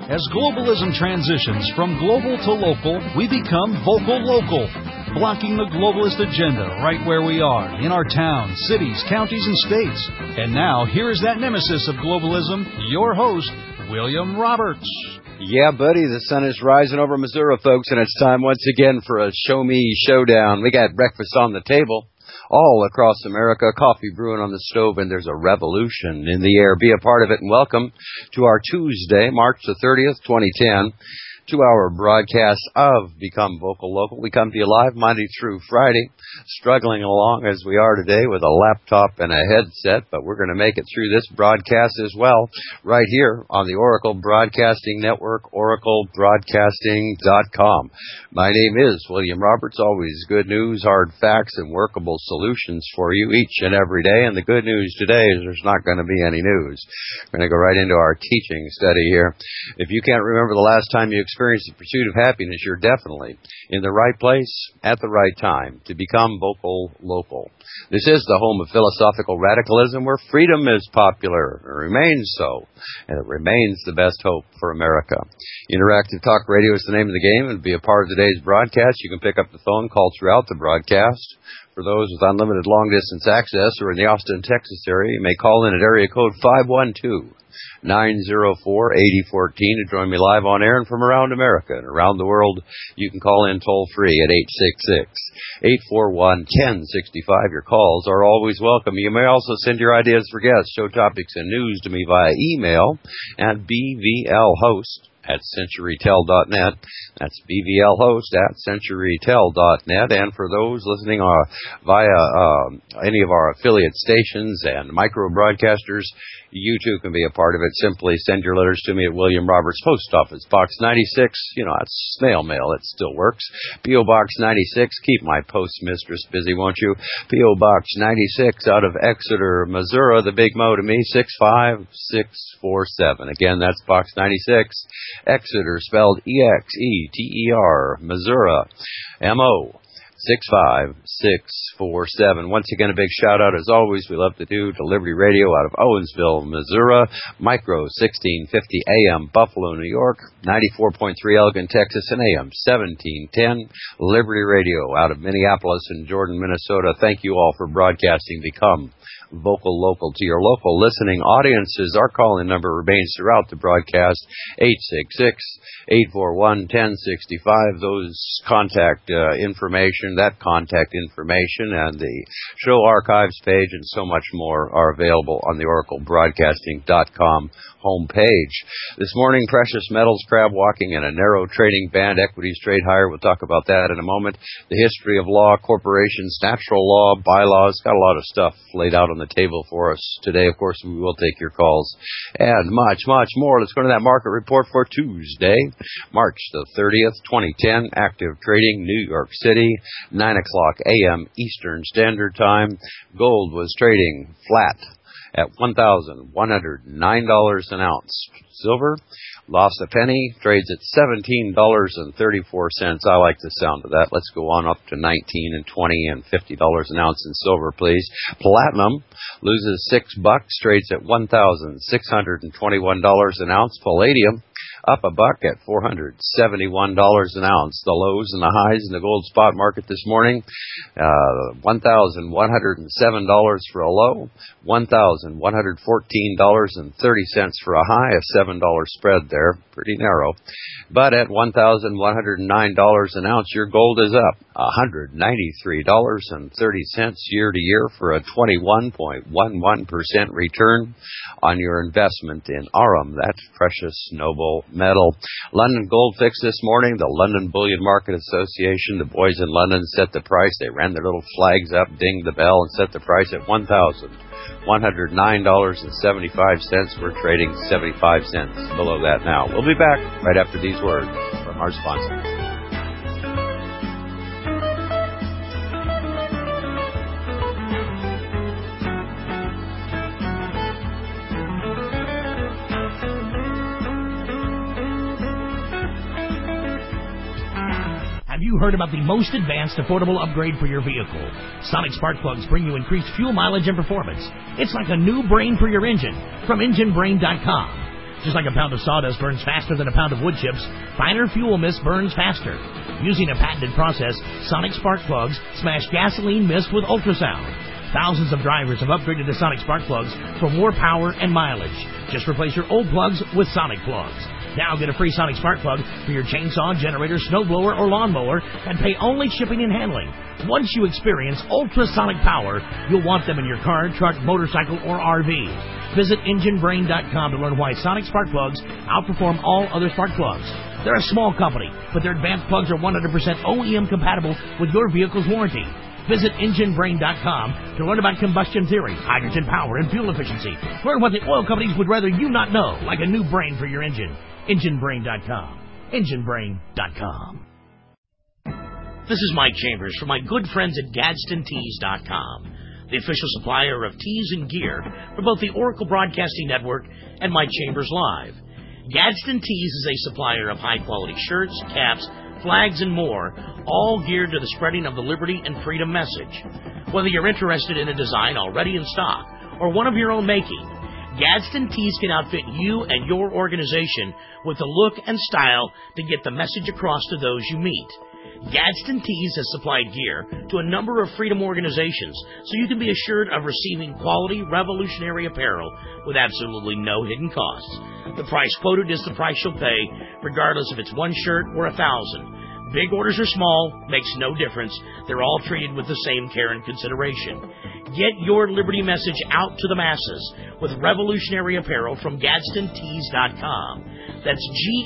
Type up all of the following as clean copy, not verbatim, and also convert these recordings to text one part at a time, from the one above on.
As globalism transitions from global to local, we become vocal local, blocking the globalist agenda right where we are, in our towns, cities, counties, and states. And now, here is that nemesis of globalism, your host, William Roberts. Yeah, buddy, the sun is rising over Missouri, folks, and it's time once again for a Show Me Showdown. We got breakfast on the table all across America, coffee brewing on the stove, and there's a revolution in the air. Be a part of it, and welcome to our Tuesday, March the 30th, 2010, 2-hour broadcast of Become Vocal Local. We come to you live Monday through Friday, struggling along as we are today with a laptop and a headset, but we're going to make it through this broadcast as well, right here on the Oracle Broadcasting Network, oraclebroadcasting.com. My name is William Roberts. Always good news, hard facts, and workable solutions for you each and every day. And the good news today is there's not going to be any news. We're going to go right into our teaching study here. If you can't remember the last time you experienced the pursuit of happiness, you're definitely in the right place at the right time to become vocal local. This is the home of philosophical radicalism where freedom is popular and remains so, and it remains the best hope for America. Interactive Talk Radio is the name of the game, and to be a part of today's broadcast, you can pick up the phone call throughout the broadcast. For those with unlimited long-distance access or in the Austin, Texas area, you may call in at area code 512-904-8014 to join me live on air and from around America and around the world. You can call in toll-free at 866-841-1065. Your calls are always welcome. You may also send your ideas for guests, show topics, and news to me via email at bvlhost@centurytel.net. That's bvlhost@centurytel.net. And for those listening via any of our affiliate stations and micro broadcasters, you too can be a part of it. Simply send your letters to me at William Roberts, Post Office Box 96. You know, that's snail mail. It still works. P.O. Box 96. Keep my postmistress busy, won't you? P.O. Box 96 out of Exeter, Missouri. The big mo to me, 65647. Again, that's Box 96. Exeter, spelled E-X-E-T-E-R, Missouri, M-O. 65647. Once again, a big shout out, as always, we love to do to Liberty Radio out of Owensville, Missouri, Micro 1650 AM, Buffalo, New York, 94.3 Elgin, Texas, and AM 1710 Liberty Radio out of Minneapolis and Jordan, Minnesota. Thank you all for broadcasting Become Vocal Local to your local listening audiences. Our call-in number remains throughout the broadcast, 866-841-1065. Those contact information and the show archives page and so much more are available on the oraclebroadcasting.com homepage. This morning, precious metals, crab walking, and a narrow trading band. Equities trade higher. We'll talk about that in a moment. The history of law, corporations, natural law, bylaws. Got a lot of stuff laid out on the table for us today. Of course, we will take your calls and much, much more. Let's go to that market report for Tuesday, March the 30th, 2010. Active trading, New York City, 9 o'clock a.m. Eastern Standard Time. Gold was trading flat at $1,109 an ounce. Silver lost a penny, trades at $17.34. I like the sound of that. Let's go on up to $19 and $20 and $50 an ounce in silver, please. Platinum loses $6, trades at $1,621 an ounce. Palladium up $1 at $471 an ounce. The lows and the highs in the gold spot market this morning, $1,107 for a low, $1,114.30 for a high, a $7 spread there, pretty narrow. But at $1,109 an ounce, your gold is up $193.30 year to year for a 21.11% return on your investment in Aurum, that's precious noble metal. London Gold Fix this morning, the London Bullion Market Association, the boys in London set the price. They ran their little flags up, dinged the bell, and set the price at $1,109.75. We're trading 75 cents below that now. We'll be back right after these words from our sponsors. Have you heard about the most advanced affordable upgrade for your vehicle? Sonic spark plugs bring you increased fuel mileage and performance. It's like a new brain for your engine from EngineBrain.com. Just like a pound of sawdust burns faster than a pound of wood chips, finer fuel mist burns faster. Using a patented process, Sonic spark plugs smash gasoline mist with ultrasound. Thousands of drivers have upgraded to Sonic spark plugs for more power and mileage. Just replace your old plugs with Sonic plugs. Now get a free Sonic spark plug for your chainsaw, generator, snowblower, or lawnmower and pay only shipping and handling. Once you experience ultrasonic power, you'll want them in your car, truck, motorcycle, or RV. Visit EngineBrain.com to learn why Sonic spark plugs outperform all other spark plugs. They're a small company, but their advanced plugs are 100% OEM compatible with your vehicle's warranty. Visit EngineBrain.com to learn about combustion theory, hydrogen power, and fuel efficiency. Learn what the oil companies would rather you not know, like a new brain for your engine. EngineBrain.com. EngineBrain.com. This is Mike Chambers from my good friends at GadsdenTees.com, the official supplier of tees and gear for both the Oracle Broadcasting Network and Mike Chambers Live. Gadsden Tees is a supplier of high-quality shirts, caps, flags, and more, all geared to the spreading of the liberty and freedom message. Whether you're interested in a design already in stock or one of your own making, Gadsden Tees can outfit you and your organization with the look and style to get the message across to those you meet. Gadsden Tees has supplied gear to a number of freedom organizations, so you can be assured of receiving quality, revolutionary apparel with absolutely no hidden costs. The price quoted is the price you'll pay, regardless if it's one shirt or 1,000. Big orders or small, makes no difference. They're all treated with the same care and consideration. Get your liberty message out to the masses with revolutionary apparel from GadsdenTees.com. That's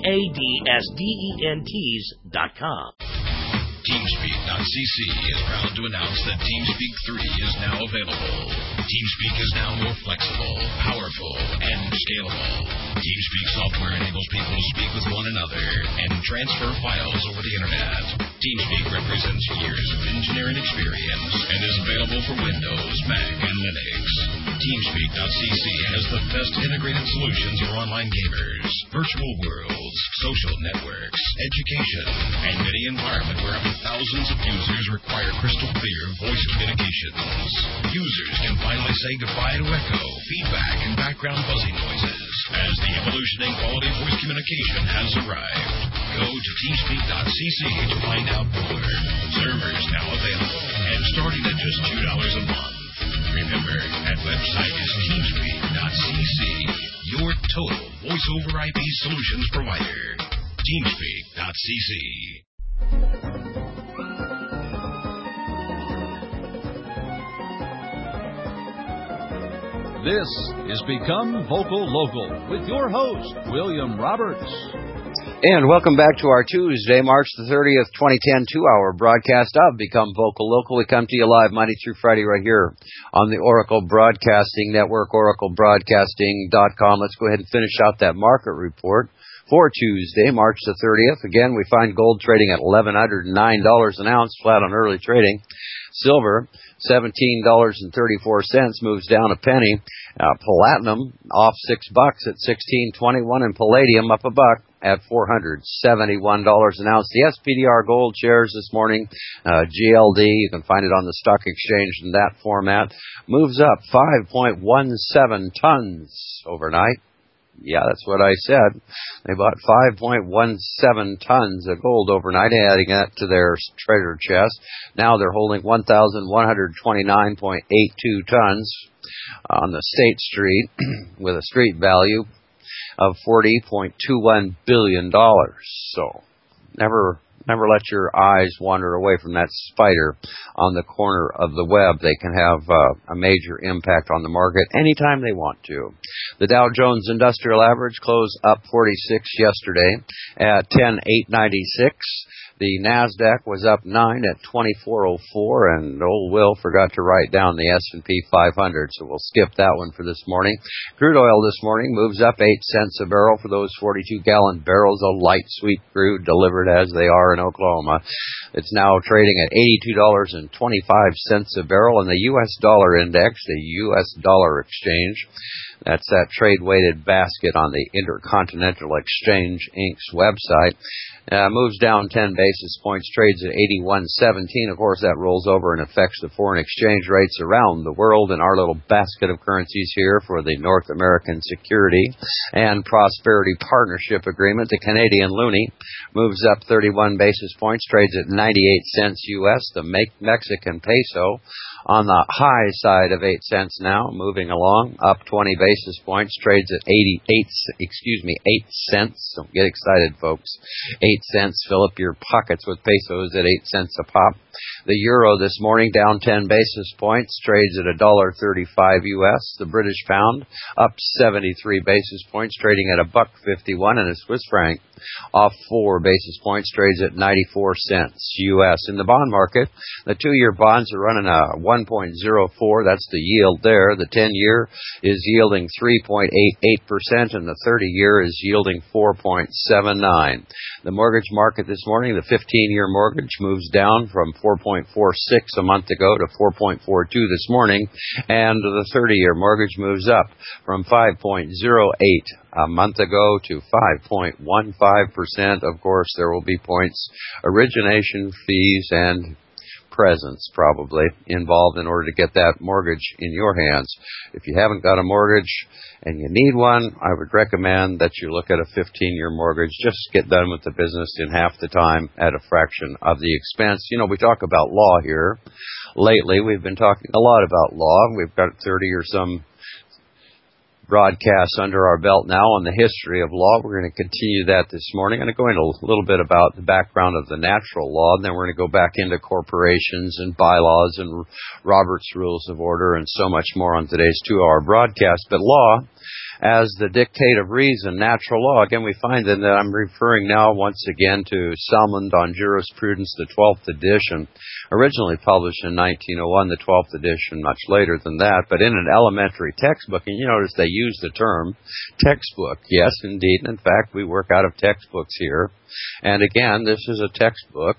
GADSDENTees.com. TeamSpeak.cc is proud to announce that TeamSpeak 3 is now available. TeamSpeak is now more flexible, powerful, and scalable. TeamSpeak software enables people to speak with one another and transfer files over the internet. TeamSpeak represents years of engineering experience and is available for Windows, Mac, and Linux. TeamSpeak.cc has the best integrated solutions for online gamers, virtual worlds, social networks, education, and any environment where up to thousands of users require crystal clear voice communications. Users can finally say goodbye to echo, feedback, and background buzzing noises as the evolution in quality voice communication has arrived. Go to teamspeak.cc to find out more. Servers now available and starting at just $2 a month. Remember, that website is teamspeak.cc, your total voice-over IP solutions provider. Teamspeak.cc. This is Become Vocal Local with your host, William Roberts. And welcome back to our Tuesday, March the 30th, 2010, 2-hour broadcast of Become Vocal Local. We come to you live Monday through Friday right here on the Oracle Broadcasting Network, oraclebroadcasting.com. Let's go ahead and finish out that market report for Tuesday, March the 30th. Again, we find gold trading at $1,109 an ounce, flat on early trading. Silver, $17.34, moves down a penny. Platinum off $6 at $16.21, and palladium up $1 at $471 an ounce. The SPDR gold shares this morning, GLD, you can find it on the stock exchange in that format, moves up 5.17 tons overnight. Yeah, that's what I said. They bought 5.17 tons of gold overnight, adding that to their treasure chest. Now they're holding 1,129.82 tons on the State Street with a street value of $40.21 billion. So never let your eyes wander away from that spider on the corner of the web. They can have a major impact on the market anytime they want to. The Dow Jones Industrial Average closed up 46 yesterday at 10,896. The NASDAQ was up 9 at 2404, and old Will forgot to write down the S&P 500, so we'll skip that one for this morning. Crude oil this morning moves up 8 cents a barrel for those 42-gallon barrels of light sweet crude delivered as they are in Oklahoma. It's now trading at $82.25 a barrel, and the U.S. dollar index, the U.S. dollar exchange, that's that trade-weighted basket on the Intercontinental Exchange Inc.'s website, moves down 10 basis points, trades at 81.17. Of course, that rolls over and affects the foreign exchange rates around the world in our little basket of currencies here for the North American Security and Prosperity Partnership Agreement. The Canadian loonie moves up 31 basis points, trades at 98 cents U.S. The Mexican peso on the high side of 8 cents now, moving along, up 20 basis points, trades at 8 cents. Don't get excited, folks. 8 cents. Fill up your pockets with pesos at 8 cents a pop. The euro this morning down 10 basis points, trades at $1.35 U.S. The British pound up 73 basis points, trading at $1.51, and a Swiss franc off 4 basis points, trades at 94 cents U.S. In the bond market, the 2-year bonds are running a 1.04. That's the yield there. The 10-year is yielding 3.88%, and the 30-year is yielding 4.79. The mortgage market this morning, the 15-year mortgage moves down from 4.46 a month ago to 4.42 this morning, and the 30-year mortgage moves up from 5.08 a month ago to 5.15%. Of course, there will be points, origination fees, and presence probably involved in order to get that mortgage in your hands. If you haven't got a mortgage and you need one, I would recommend that you look at a 15-year mortgage. Just get done with the business in half the time at a fraction of the expense. You know, we talk about law here. Lately, we've been talking a lot about law. We've got 30 or some broadcasts under our belt now on the history of law. We're going to continue that this morning. I'm going to go into a little bit about the background of the natural law, and then we're going to go back into corporations and bylaws and Robert's Rules of Order and so much more on today's 2-hour broadcast. But law as the dictate of reason, natural law. Again, we find that I'm referring now once again to Salmond on Jurisprudence, the 12th edition, originally published in 1901, the 12th edition much later than that, but in an elementary textbook. And you notice they use the term textbook. Yes, indeed. In fact, we work out of textbooks here. And again, this is a textbook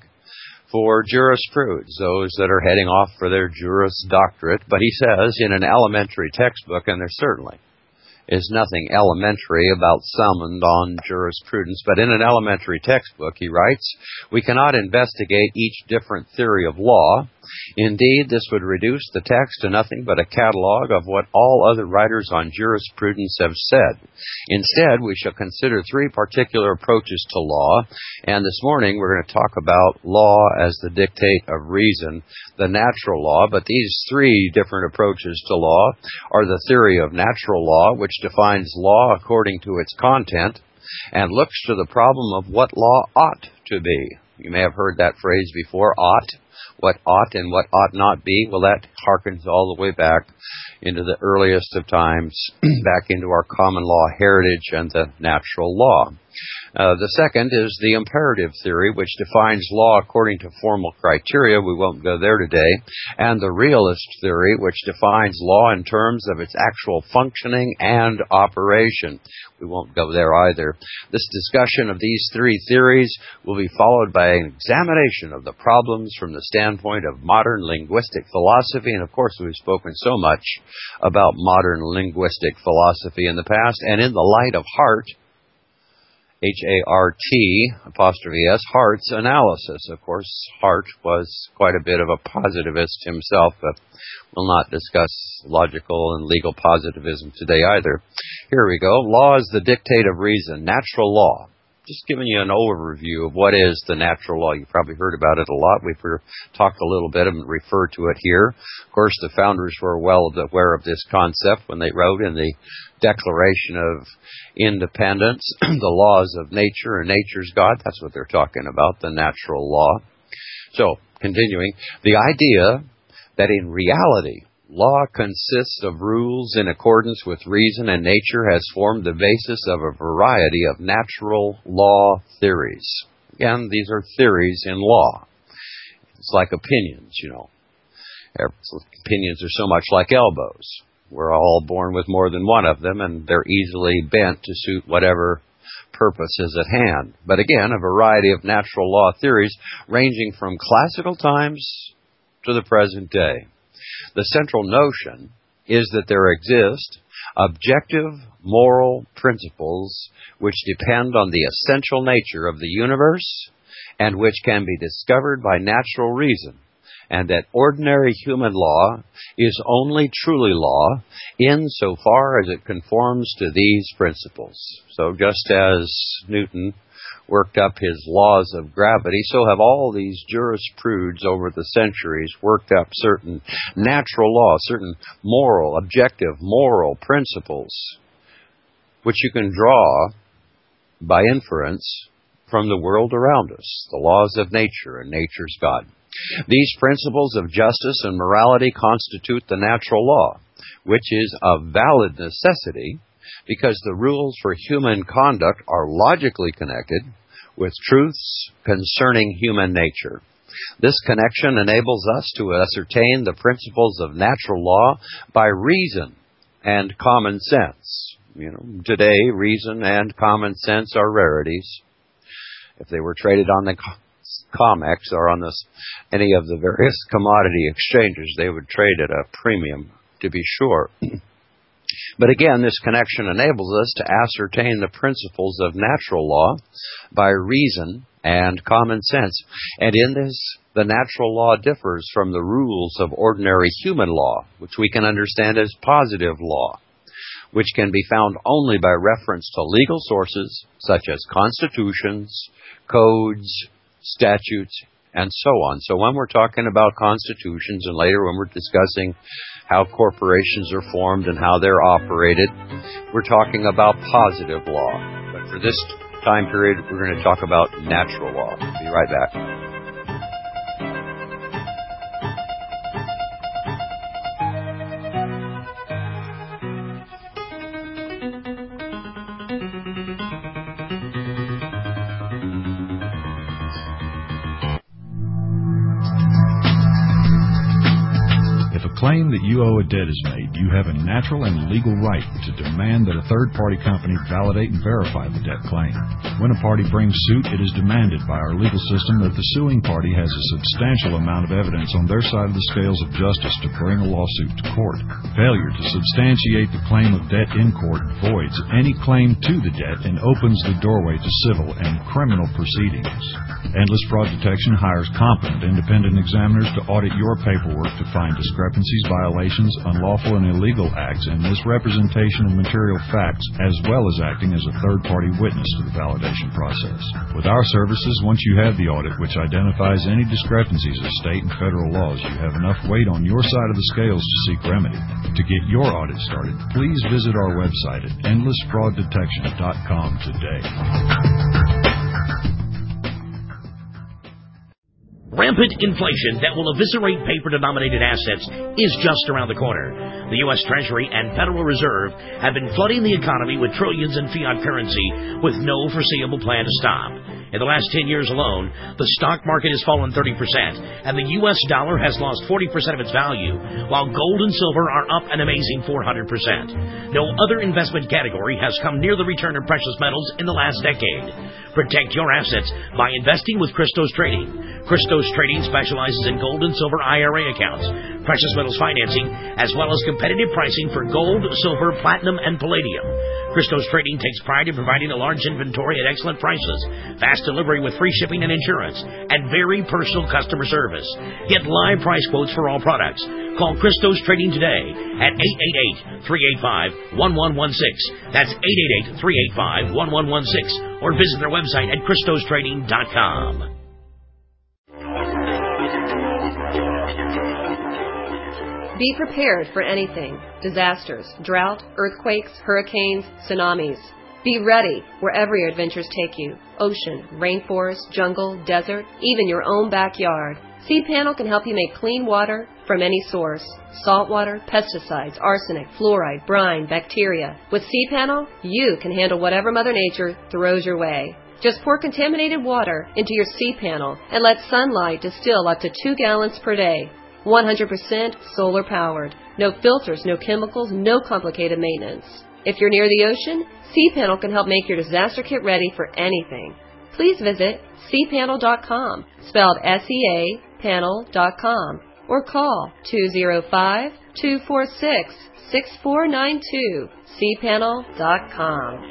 for jurisprudence, those that are heading off for their Juris Doctorate. But he says in an elementary textbook, and there certainly is nothing elementary about Salmond on Jurisprudence, but in an elementary textbook, he writes, we cannot investigate each different theory of law. Indeed, this would reduce the text to nothing but a catalog of what all other writers on jurisprudence have said. Instead, we shall consider 3 particular approaches to law, and this morning we're going to talk about law as the dictate of reason, the natural law. But these 3 different approaches to law are the theory of natural law, which defines law according to its content and looks to the problem of what law ought to be. You may have heard that phrase before, ought. What ought and what ought not be, well, that harkens all the way back into the earliest of times, back into our common law heritage and the natural law. The second is the imperative theory, which defines law according to formal criteria. We won't go there today. And the realist theory, which defines law in terms of its actual functioning and operation. We won't go there either. This discussion of these 3 theories will be followed by an examination of the problems from the standpoint of modern linguistic philosophy. And of course, we've spoken so much about modern linguistic philosophy in the past. And in the light of Hart, H-A-R-T', Hart's analysis. Of course, Hart was quite a bit of a positivist himself, but we'll not discuss logical and legal positivism today either. Here we go. Law is the dictate of reason, natural law. Just giving you an overview of what is the natural law. You've probably heard about it a lot. We've talked a little bit and referred to it here. Of course, the founders were well aware of this concept when they wrote in the Declaration of Independence, the laws of nature and nature's God. That's what they're talking about, the natural law. So, continuing, the idea that in reality, law consists of rules in accordance with reason and nature has formed the basis of a variety of natural law theories. Again, these are theories in law. It's like opinions, you know. Opinions are so much like elbows. We're all born with more than one of them, and they're easily bent to suit whatever purpose is at hand. But again, a variety of natural law theories ranging from classical times to the present day. The central notion is that there exist objective moral principles which depend on the essential nature of the universe and which can be discovered by natural reason, and that ordinary human law is only truly law insofar as it conforms to these principles. So just as Newton worked up his laws of gravity, so have all these jurisprudes over the centuries worked up certain natural laws, certain moral, objective moral principles, which you can draw by inference from the world around us, the laws of nature and nature's God. These principles of justice and morality constitute the natural law, which is a valid necessity because the rules for human conduct are logically connected with truths concerning human nature. This connection enables us to ascertain the principles of natural law by reason and common sense. Today, reason and common sense are rarities. If they were traded on the COMEX or on any of the various commodity exchanges, they would trade at a premium, to be sure. But again, this connection enables us to ascertain the principles of natural law by reason and common sense. And in this, the natural law differs from the rules of ordinary human law, which we can understand as positive law, which can be found only by reference to legal sources such as constitutions, codes, statutes, and so on. So when we're talking about constitutions, and later when we're discussing how corporations are formed and how they're operated, we're talking about positive law. But for this time period, we're going to talk about natural law. Be right back. Claim that you owe a debt is made, you have a natural and legal right to demand that a third-party company validate and verify the debt claim. When a party brings suit, it is demanded by our legal system that the suing party has a substantial amount of evidence on their side of the scales of justice to bring a lawsuit to court. Failure to substantiate the claim of debt in court voids any claim to the debt and opens the doorway to civil and criminal proceedings. Endless Fraud Detection hires competent independent examiners to audit your paperwork to find discrepancies, violations, unlawful and illegal acts, and misrepresentation of material facts, as well as acting as a third-party witness to the validation process. With our services, once you have the audit which identifies any discrepancies of state and federal laws, you have enough weight on your side of the scales to seek remedy. To get your audit started, please visit our website at endlessfrauddetection.com today. Rampant inflation that will eviscerate paper-denominated assets is just around the corner. The U.S. Treasury and Federal Reserve have been flooding the economy with trillions in fiat currency with no foreseeable plan to stop. In the last 10 years alone, the stock market has fallen 30%, and the U.S. dollar has lost 40% of its value, while gold and silver are up an amazing 400%. No other investment category has come near the return of precious metals in the last decade. Protect your assets by investing with Christos Trading. Christos Trading specializes in gold and silver IRA accounts, precious metals financing, as well as competitive pricing for gold, silver, platinum, and palladium. Christos Trading takes pride in providing a large inventory at excellent prices, fast delivery with free shipping and insurance, and very personal customer service. Get live price quotes for all products. Call Christos Trading today at 888-385-1116. That's 888-385-1116. Or visit their website at ChristosTrading.com. Be prepared for anything. Disasters, drought, earthquakes, hurricanes, tsunamis. Be ready wherever your adventures take you. Ocean, rainforest, jungle, desert, even your own backyard. cPanel can help you make clean water from any source. Salt water, pesticides, arsenic, fluoride, brine, bacteria. With cPanel, you can handle whatever Mother Nature throws your way. Just pour contaminated water into your cPanel and let sunlight distill up to 2 gallons per day. 100% solar powered. No filters, no chemicals, no complicated maintenance. If you're near the ocean, cPanel can help make your disaster kit ready for anything. Please visit cpanel.com, spelled S-E-A, panel.com, or call 205-246-6492, cpanel.com.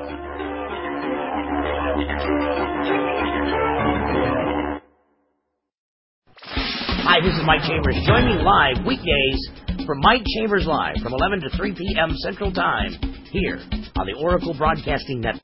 Hi, this is Mike Chambers. Join me live weekdays for Mike Chambers Live from 11 to 3 p.m. Central Time here on the Oracle Broadcasting Network.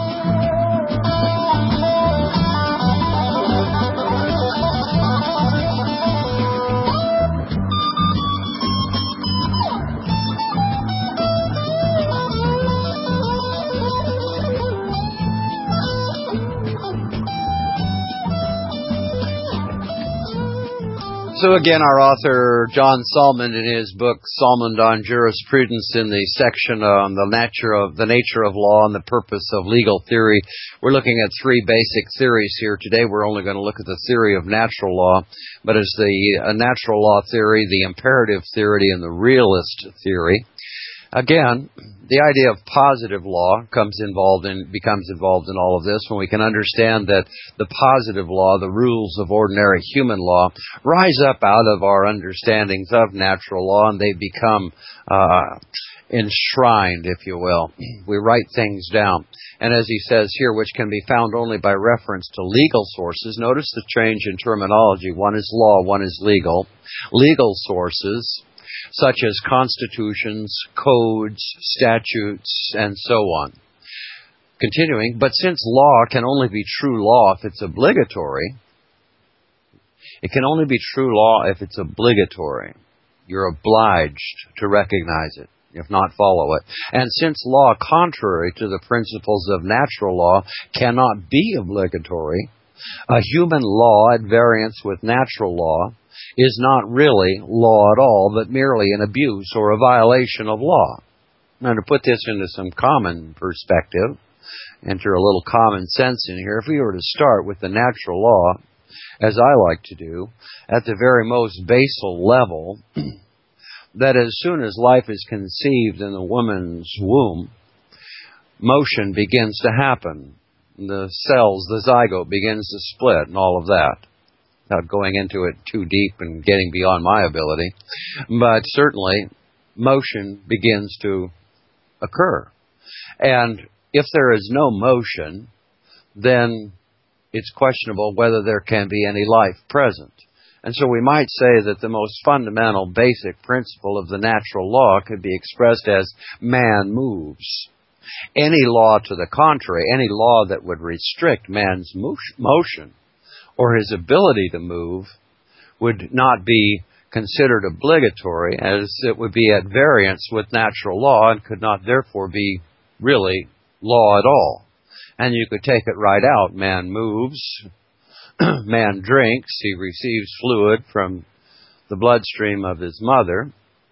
So again, our author, John Salmond, in his book, Salmond on Jurisprudence, in the section on the nature of law and the purpose of legal theory, we're looking at three basic theories here. Today we're only going to look at the theory of natural law, but as the natural law theory, the imperative theory, and the realist theory. Again, the idea of positive law becomes involved in all of this when we can understand that the positive law, the rules of ordinary human law, rise up out of our understandings of natural law, and they become enshrined, if you will. We write things down. And as he says here, which can be found only by reference to legal sources. Notice the change in terminology. One is law, one is legal. Legal sources, such as constitutions, codes, statutes, and so on. Continuing, but since law can only be true law if it's obligatory, it can only be true law if it's obligatory. You're obliged to recognize it, if not follow it. And since law, contrary to the principles of natural law, cannot be obligatory, a human law at variance with natural law is not really law at all, but merely an abuse or a violation of law. Now, to put this into some common perspective, enter a little common sense in here, if we were to start with the natural law, as I like to do, at the very most basal level, that as soon as life is conceived in the woman's womb, motion begins to happen. The cells, the zygote begins to split and all of that. Without going into it too deep and getting beyond my ability. But certainly, motion begins to occur. And if there is no motion, then it's questionable whether there can be any life present. And so we might say that the most fundamental, basic principle of the natural law could be expressed as man moves. Any law to the contrary, any law that would restrict man's motion, or his ability to move, would not be considered obligatory, as it would be at variance with natural law and could not therefore be really law at all. And you could take it right out. Man moves, man drinks, he receives fluid from the bloodstream of his mother.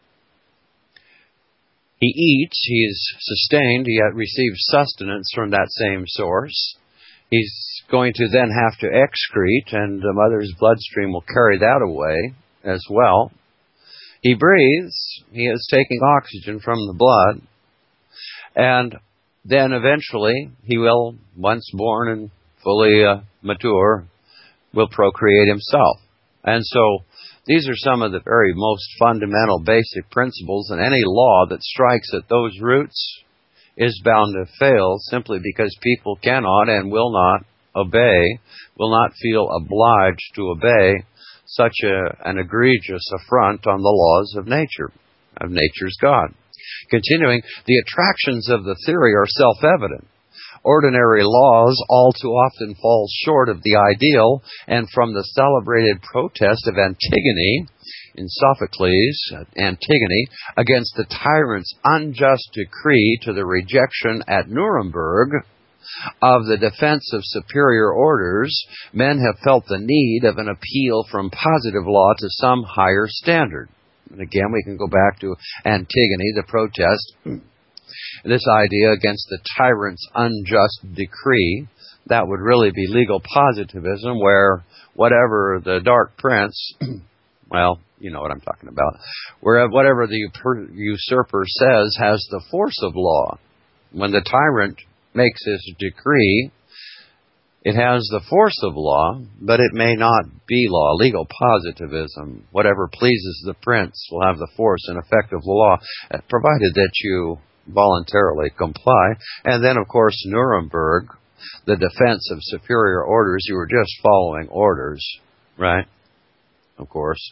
He eats, he is sustained, he receives sustenance from that same source. He's going to then have to excrete, and the mother's bloodstream will carry that away as well. He breathes. He is taking oxygen from the blood. And then eventually he will, once born and fully mature, will procreate himself. And so these are some of the very most fundamental basic principles, and any law that strikes at those roots is bound to fail simply because people cannot and will not obey, will not feel obliged to obey such an egregious affront on the laws of nature, of nature's God. Continuing, the attractions of the theory are self-evident. Ordinary laws all too often fall short of the ideal, and from the celebrated protest of Antigone, in Sophocles, Antigone, against the tyrant's unjust decree to the rejection at Nuremberg of the defense of superior orders, men have felt the need of an appeal from positive law to some higher standard. And again, we can go back to Antigone, the protest. This idea against the tyrant's unjust decree, that would really be legal positivism, where whatever the dark prince, Well, you know what I'm talking about. Where whatever the usurper says has the force of law. When the tyrant makes his decree, it has the force of law, but it may not be law. Legal positivism, whatever pleases the prince, will have the force and effect of the law, provided that you voluntarily comply. And then, of course, Nuremberg, the defense of superior orders. You were just following orders, right? Of course.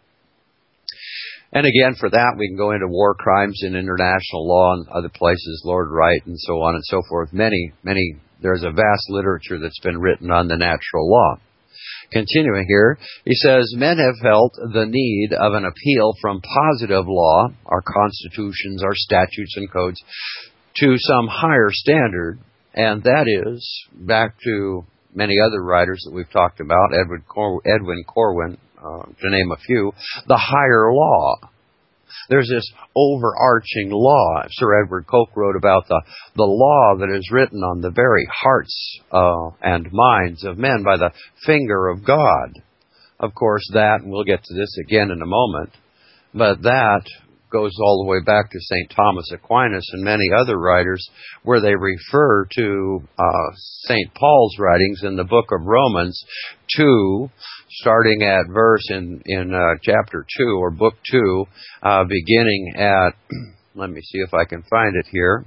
And again, for that, we can go into war crimes in international law and other places, Lord Wright and so on and so forth. There's a vast literature that's been written on the natural law. Continuing here, he says, men have felt the need of an appeal from positive law, our constitutions, our statutes and codes, to some higher standard, and that is, back to many other writers that we've talked about, Edwin Corwin, to name a few, the higher law. There's this overarching law. Sir Edward Coke wrote about the law that is written on the very hearts and minds of men by the finger of God. Of course, that, and we'll get to this again in a moment, but that goes all the way back to St. Thomas Aquinas and many other writers, where they refer to St. Paul's writings in the book of Romans 2, starting at verse in chapter 2 or book 2, beginning at, let me see if I can find it here.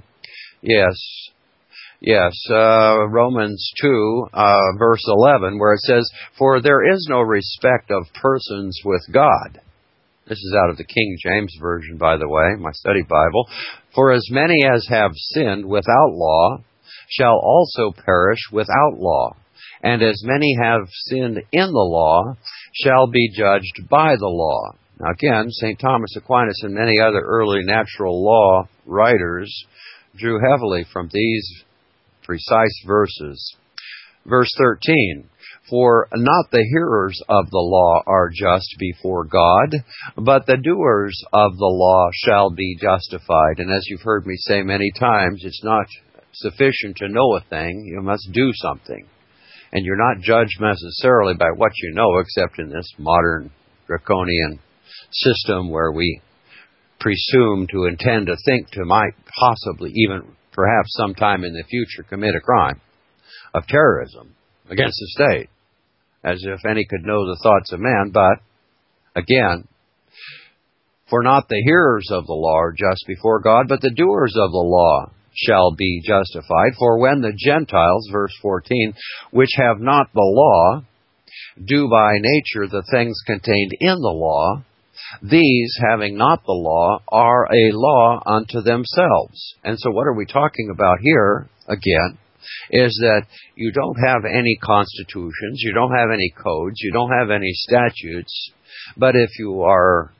Yes, Romans 2, verse 11, where it says, "For there is no respect of persons with God." This is out of the King James Version, by the way, my study Bible. "For as many as have sinned without law shall also perish without law. And as many have sinned in the law shall be judged by the law." Now again, St. Thomas Aquinas and many other early natural law writers drew heavily from these precise verses. Verse 13, "For not the hearers of the law are just before God, but the doers of the law shall be justified." And as you've heard me say many times, it's not sufficient to know a thing, you must do something. And you're not judged necessarily by what you know, except in this modern draconian system where we presume to intend to think to might possibly, even perhaps sometime in the future, commit a crime of terrorism against the state, as if any could know the thoughts of man. But, again, "For not the hearers of the law are just before God, but the doers of the law shall be justified. For when the Gentiles," verse 14, "which have not the law, do by nature the things contained in the law, these, having not the law, are a law unto themselves." And so what are we talking about here, again, is that you don't have any constitutions, you don't have any codes, you don't have any statutes, but if you are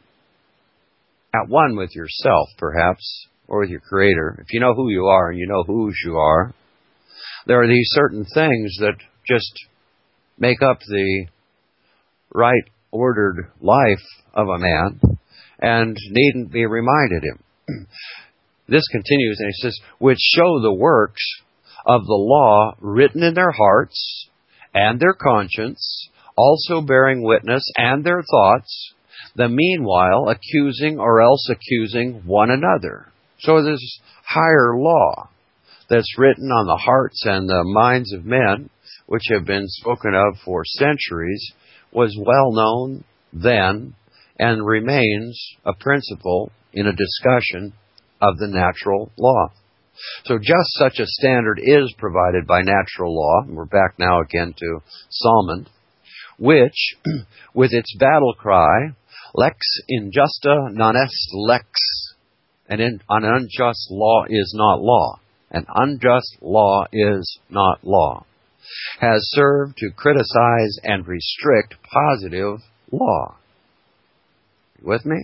at one with yourself, perhaps, or with your Creator, if you know who you are and you know whose you are, there are these certain things that just make up the right ordered life of a man and needn't be reminded him. This continues, and he says, "which show the works of the law written in their hearts and their conscience, also bearing witness, and their thoughts, the meanwhile accusing or else accusing one another." So this higher law that's written on the hearts and the minds of men, which have been spoken of for centuries, was well known then and remains a principle in a discussion of the natural law. So just such a standard is provided by natural law. We're back now again to Salmond, which, with its battle cry, "Lex injusta non est lex," an unjust law is not law. An unjust law is not law, has served to criticize and restrict positive law. You with me?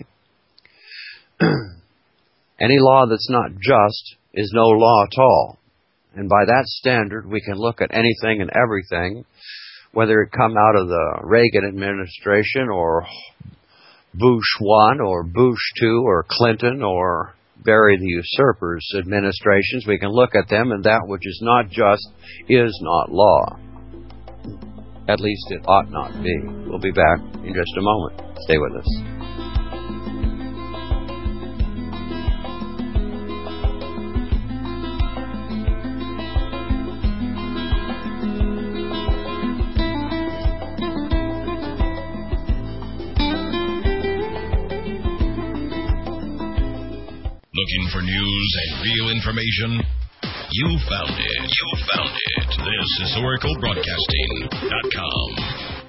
Any law that's not just is no law at all. And by that standard, we can look at anything and everything, whether it come out of the Reagan administration or Bush 1 or Bush 2 or Clinton or Barry the Usurper's administrations. We can look at them, and that which is not just is not law. At least it ought not be. We'll be back in just a moment. Stay with us. Looking for news and real information? You found it. You found it. This is OracleBroadcasting.com.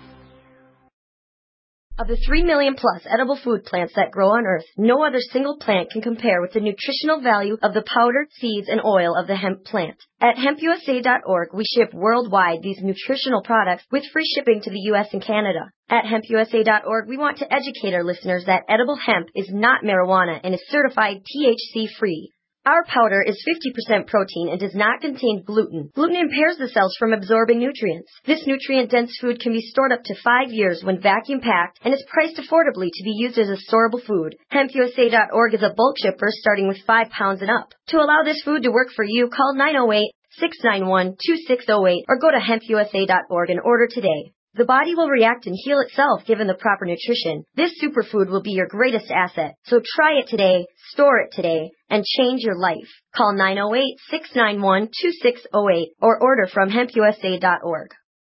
Of the 3 million plus edible food plants that grow on Earth, no other single plant can compare with the nutritional value of the powder, seeds, and oil of the hemp plant. At hempusa.org, we ship worldwide these nutritional products with free shipping to the U.S. and Canada. At hempusa.org, we want to educate our listeners that edible hemp is not marijuana and is certified THC-free. Our powder is 50% protein and does not contain gluten. Gluten impairs the cells from absorbing nutrients. This nutrient-dense food can be stored up to 5 years when vacuum-packed and is priced affordably to be used as a storable food. HempUSA.org is a bulk shipper starting with 5 pounds and up. To allow this food to work for you, call 908-691-2608 or go to hempusa.org and order today. The body will react and heal itself given the proper nutrition. This superfood will be your greatest asset. So try it today, store it today, and change your life. Call 908-691-2608 or order from hempusa.org.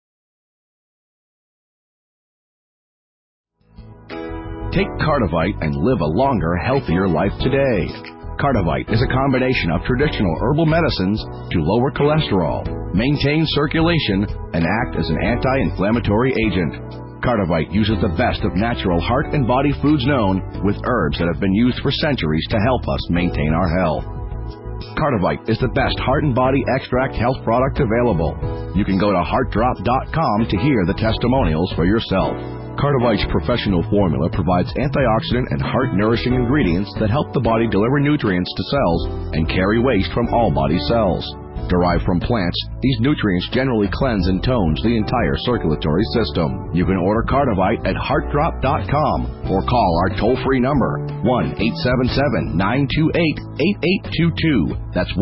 Take Cardivite and live a longer, healthier life today. Cardivite is a combination of traditional herbal medicines to lower cholesterol, maintain circulation, and act as an anti-inflammatory agent. Cardivite uses the best of natural heart and body foods known, with herbs that have been used for centuries to help us maintain our health. Cardivite is the best heart and body extract health product available. You can go to heartdrop.com to hear the testimonials for yourself. Cardivite's professional formula provides antioxidant and heart-nourishing ingredients that help the body deliver nutrients to cells and carry waste from all body cells. Derived from plants, these nutrients generally cleanse and tones the entire circulatory system. You can order Cardivite at heartdrop.com or call our toll-free number, 1-877-928-8822. That's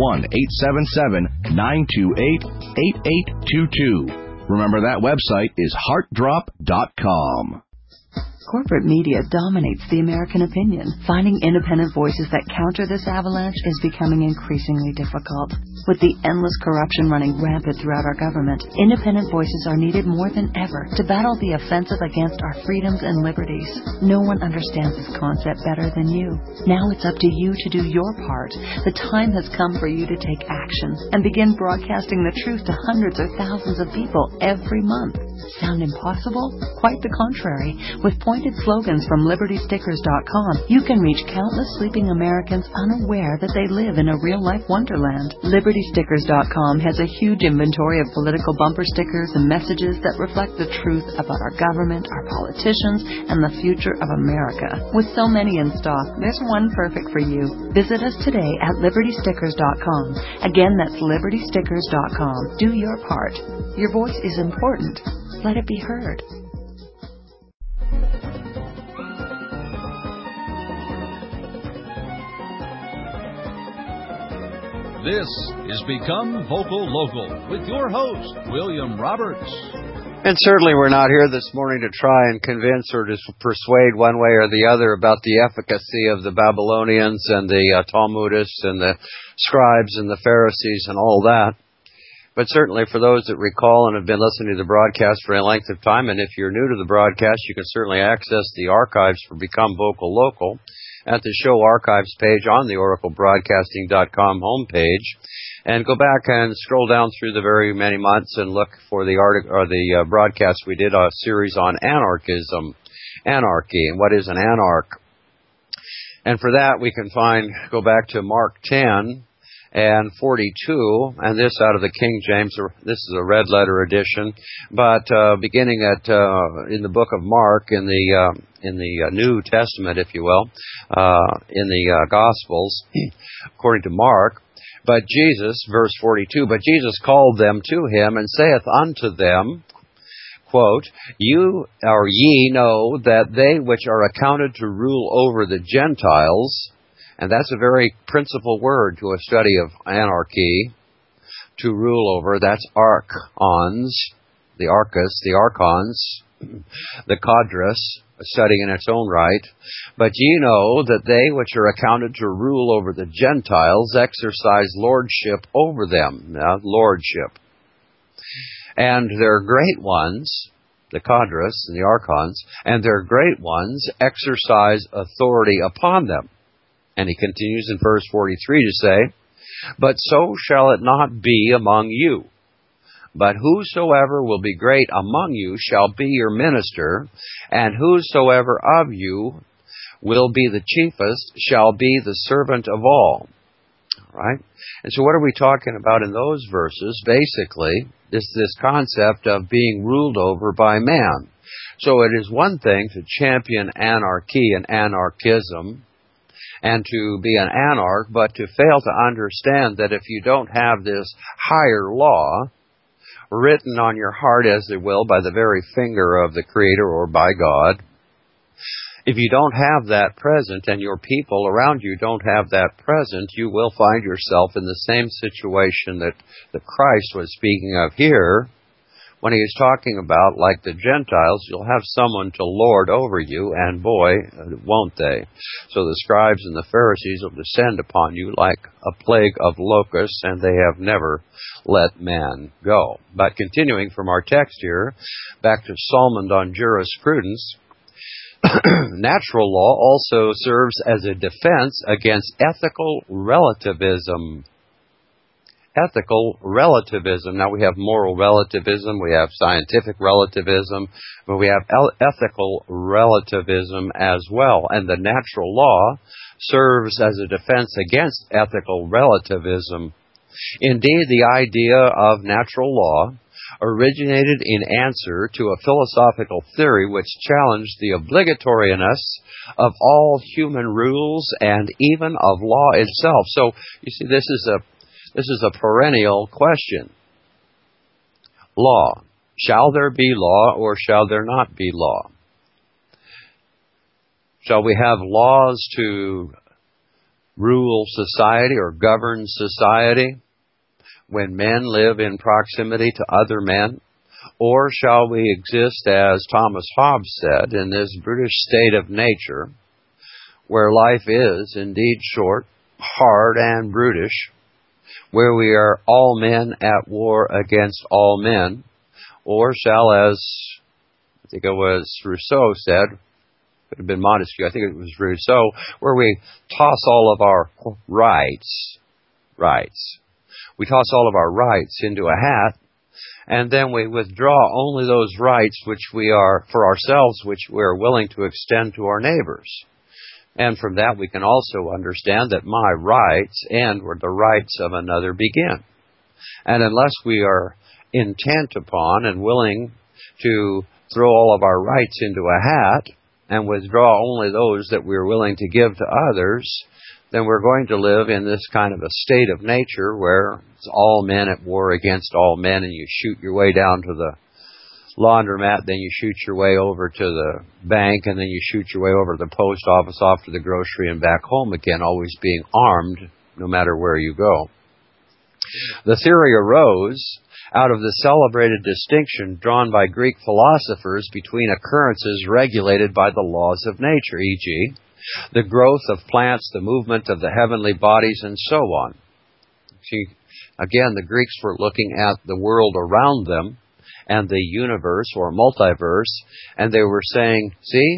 1-877-928-8822. Remember, that website is heartdrop.com. Corporate media dominates the American opinion. Finding independent voices that counter this avalanche is becoming increasingly difficult. With the endless corruption running rampant throughout our government, independent voices are needed more than ever to battle the offensive against our freedoms and liberties. No one understands this concept better than you. Now it's up to you to do your part. The time has come for you to take action and begin broadcasting the truth to hundreds or thousands of people every month. Sound impossible? Quite the contrary. With pointed slogans from LibertyStickers.com, you can reach countless sleeping Americans unaware that they live in a real-life wonderland. LibertyStickers.com has a huge inventory of political bumper stickers and messages that reflect the truth about our government, our politicians, and the future of America. With so many in stock, there's one perfect for you. Visit us today at LibertyStickers.com. Again, that's LibertyStickers.com. Do your part. Your voice is important. Let it be heard. This is Become Vocal Local with your host, William Roberts. And certainly we're not here this morning to try and convince or to persuade one way or the other about the efficacy of the Babylonians and the Talmudists and the scribes and the Pharisees and all that. But certainly for those that recall and have been listening to the broadcast for a length of time, and if you're new to the broadcast, you can certainly access the archives for Become Vocal Local at the show archives page on the OracleBroadcasting.com homepage, and go back and scroll down through the very many months and look for the article or the broadcast we did, a series on anarchism, anarchy, and what is an anarch. And for that, we can go back to Mark 10 and 42, and this out of the King James. This is a red letter edition, but beginning at in the book of Mark in the New Testament, if you will, in the Gospels, according to Mark. But Jesus, verse 42, but Jesus called them to him and saith unto them, quote, ye know that they which are accounted to rule over the Gentiles. And that's a very principal word to a study of anarchy, to rule over. That's archons. the archas, the archons, the cadres, studying in its own right. But ye know that they which are accounted to rule over the Gentiles exercise lordship over them. Now, lordship. And their great ones, the cadres and the archons, and their great ones exercise authority upon them. And he continues in verse 43 to say, but so shall it not be among you. But whosoever will be great among you shall be your minister, and whosoever of you will be the chiefest shall be the servant of all. Right? And so what are we talking about in those verses? Basically, this concept of being ruled over by man. So it is one thing to champion anarchy and anarchism, and to be an anarch, but to fail to understand that if you don't have this higher law written on your heart, as it will, by the very finger of the Creator or by God, if you don't have that present and your people around you don't have that present, you will find yourself in the same situation that Christ was speaking of here when he is talking about, like the Gentiles, you'll have someone to lord over you, and boy, won't they. So the scribes and the Pharisees will descend upon you like a plague of locusts, and they have never let man go. But continuing from our text here, back to Salmond on jurisprudence, natural law also serves as a defense against ethical relativism. Ethical relativism. Now we have moral relativism, we have scientific relativism, but we have ethical relativism as well. And the natural law serves as a defense against ethical relativism. Indeed, the idea of natural law originated in answer to a philosophical theory which challenged the obligatoriness of all human rules and even of law itself. So, you see, this is a perennial question. Law. Shall there be law or shall there not be law? Shall we have laws to rule society or govern society when men live in proximity to other men? Or shall we exist, as Thomas Hobbes said, in this brutish state of nature, where life is indeed short, hard, and brutish, where we are all men at war against all men? Or shall, as I think it was Rousseau said, could have been Montesquieu, I think it was Rousseau, where we toss all of our rights, we toss all of our rights into a hat, and then we withdraw only those rights which we are, for ourselves, which we are willing to extend to our neighbors. And from that we can also understand that my rights end where the rights of another begin. And unless we are intent upon and willing to throw all of our rights into a hat and withdraw only those that we're willing to give to others, then we're going to live in this kind of a state of nature where it's all men at war against all men, and you shoot your way down to the laundromat, then you shoot your way over to the bank, and then you shoot your way over to the post office, off to the grocery, and back home again, always being armed no matter where you go. The theory arose out of the celebrated distinction drawn by Greek philosophers between occurrences regulated by the laws of nature, e.g., the growth of plants, the movement of the heavenly bodies, and so on. See, again, the Greeks were looking at the world around them and the universe or multiverse, and they were saying, see,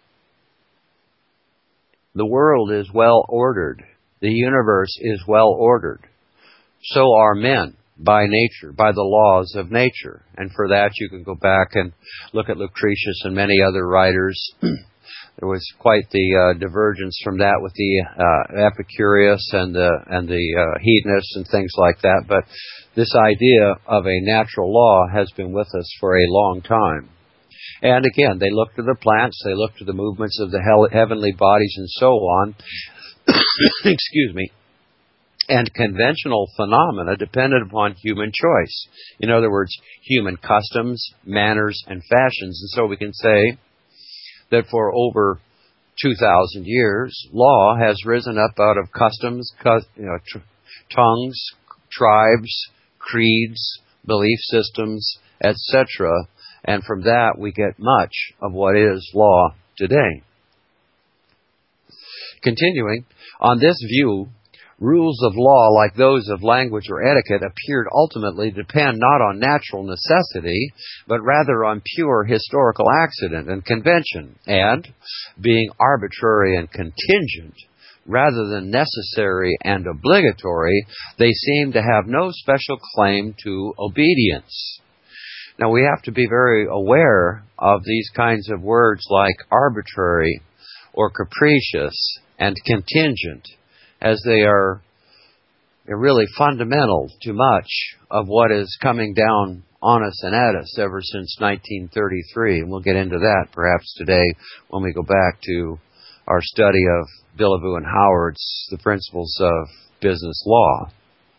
the world is well ordered. The universe is well ordered. So are men by nature, by the laws of nature. And for that you can go back and look at Lucretius and many other writers. There was quite the divergence from that with the Epicurus and the hedonists and things like that. But this idea of a natural law has been with us for a long time. And again, they look to the plants, they look to the movements of the heavenly bodies and so on. Excuse me. And conventional phenomena depended upon human choice. In other words, human customs, manners, and fashions. And so we can say that for over 2,000 years, law has risen up out of customs, tongues, tribes, creeds, belief systems, etc. And from that we get much of what is law today. Continuing, on this view, rules of law like those of language or etiquette appeared ultimately to depend not on natural necessity, but rather on pure historical accident and convention, and, being arbitrary and contingent, rather than necessary and obligatory, they seem to have no special claim to obedience. Now, we have to be very aware of these kinds of words like arbitrary or capricious and contingent, as they're really fundamental to much of what is coming down on us and at us ever since 1933. And we'll get into that perhaps today when we go back to our study of Billavoux and Howard's The Principles of Business Law.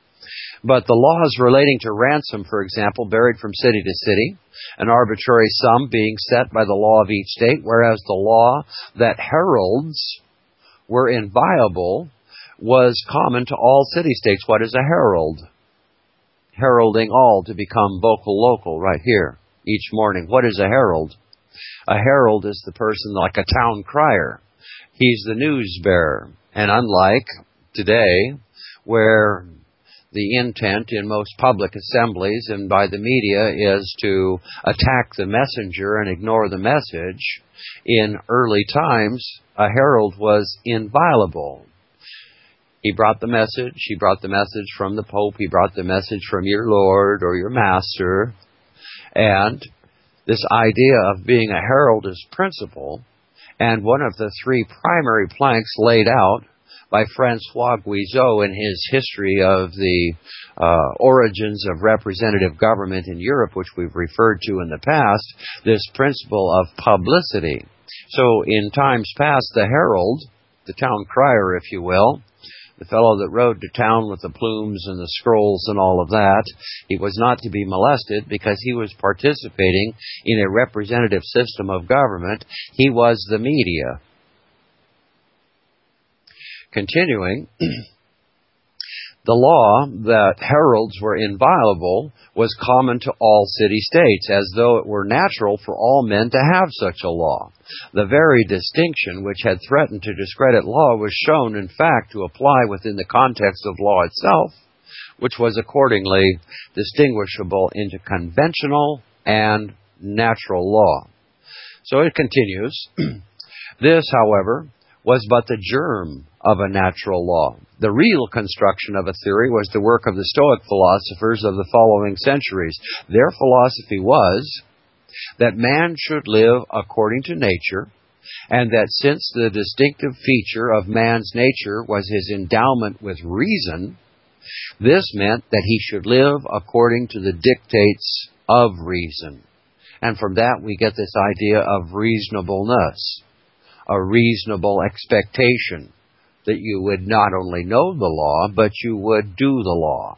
But the laws relating to ransom, for example, varied from city to city, an arbitrary sum being set by the law of each state, whereas the law that heralds were inviolable was common to all city-states. What is a herald? Heralding all to become vocal local right here each morning. What is a herald? A herald is the person like a town crier. He's the news bearer. And unlike today, where the intent in most public assemblies and by the media is to attack the messenger and ignore the message, in early times, a herald was inviolable. He brought the message. He brought the message from the Pope. He brought the message from your Lord or your Master. And this idea of being a herald is principle, and one of the three primary planks laid out by Francois Guizot in his history of the origins of representative government in Europe, which we've referred to in the past, this principle of publicity. So in times past, the herald, the town crier, if you will, the fellow that rode to town with the plumes and the scrolls and all of that, he was not to be molested because he was participating in a representative system of government. He was the media. Continuing, the law that heralds were inviolable was common to all city-states, as though it were natural for all men to have such a law. The very distinction which had threatened to discredit law was shown, in fact, to apply within the context of law itself, which was accordingly distinguishable into conventional and natural law. So it continues. This, however, was but the germ of a natural law. The real construction of a theory was the work of the Stoic philosophers of the following centuries. Their philosophy was that man should live according to nature, and that since the distinctive feature of man's nature was his endowment with reason, this meant that he should live according to the dictates of reason. And from that we get this idea of reasonableness, a reasonable expectation that you would not only know the law, but you would do the law.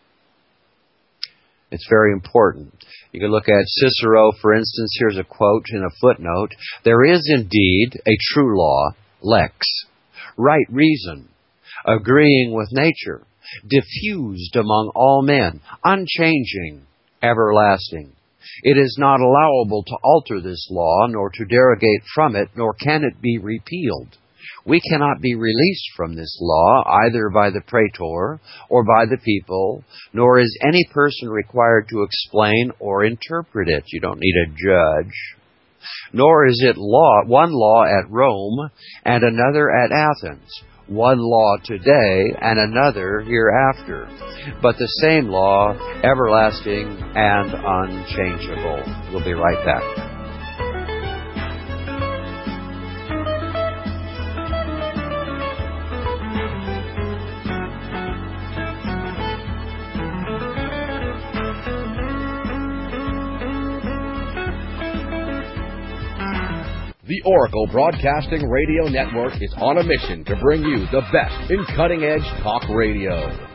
It's very important. You can look at Cicero, for instance. Here's a quote in a footnote. There is indeed a true law, lex, right reason, agreeing with nature, diffused among all men, unchanging, everlasting. It is not allowable to alter this law, nor to derogate from it, nor can it be repealed. We cannot be released from this law, either by the praetor or by the people, nor is any person required to explain or interpret it. You don't need a judge. Nor is it one law at Rome and another at Athens, one law today and another hereafter, but the same law, everlasting and unchangeable. We'll be right back. The Oracle Broadcasting Radio Network is on a mission to bring you the best in cutting-edge talk radio.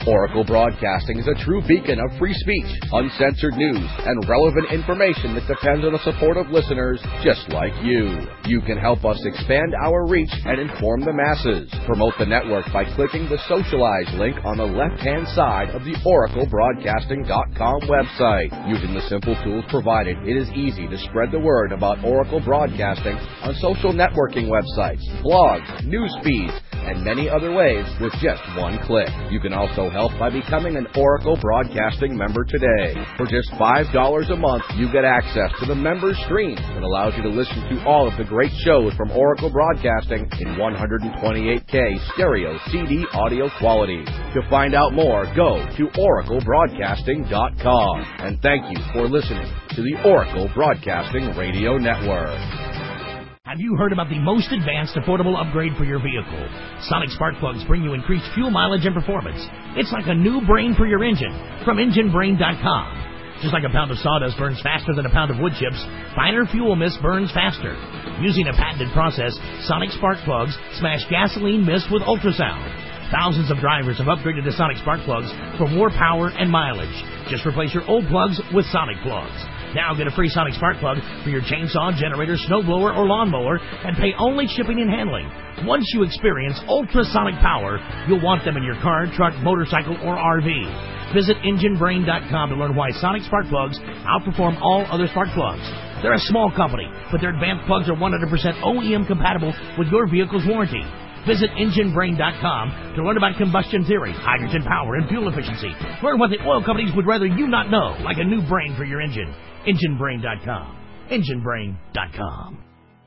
Oracle Broadcasting is a true beacon of free speech, uncensored news, and relevant information that depends on the support of listeners just like you. You can help us expand our reach and inform the masses. Promote the network by clicking the Socialize link on the left-hand side of the OracleBroadcasting.com website. Using the simple tools provided, it is easy to spread the word about Oracle Broadcasting on social networking websites, blogs, news feeds, and many other ways with just one click. You can also help by becoming an Oracle Broadcasting member today. For just $5 a month, you get access to the member stream that allows you to listen to all of the great shows from Oracle Broadcasting in 128K stereo CD audio quality. To find out more, go to oraclebroadcasting.com. And thank you for listening to the Oracle Broadcasting Radio Network. Have you heard about the most advanced affordable upgrade for your vehicle? Sonic Spark Plugs bring you increased fuel mileage and performance. It's like a new brain for your engine from EngineBrain.com. Just like a pound of sawdust burns faster than a pound of wood chips, finer fuel mist burns faster. Using a patented process, Sonic Spark Plugs smash gasoline mist with ultrasound. Thousands of drivers have upgraded to Sonic Spark Plugs for more power and mileage. Just replace your old plugs with Sonic Plugs. Now get a free Sonic Spark Plug for your chainsaw, generator, snowblower, or lawnmower and pay only shipping and handling. Once you experience ultrasonic power, you'll want them in your car, truck, motorcycle, or RV. Visit EngineBrain.com to learn why Sonic Spark Plugs outperform all other spark plugs. They're a small company, but their advanced plugs are 100% OEM compatible with your vehicle's warranty. Visit EngineBrain.com to learn about combustion theory, hydrogen power, and fuel efficiency. Learn what the oil companies would rather you not know, like a new brain for your engine. EngineBrain.com. EngineBrain.com.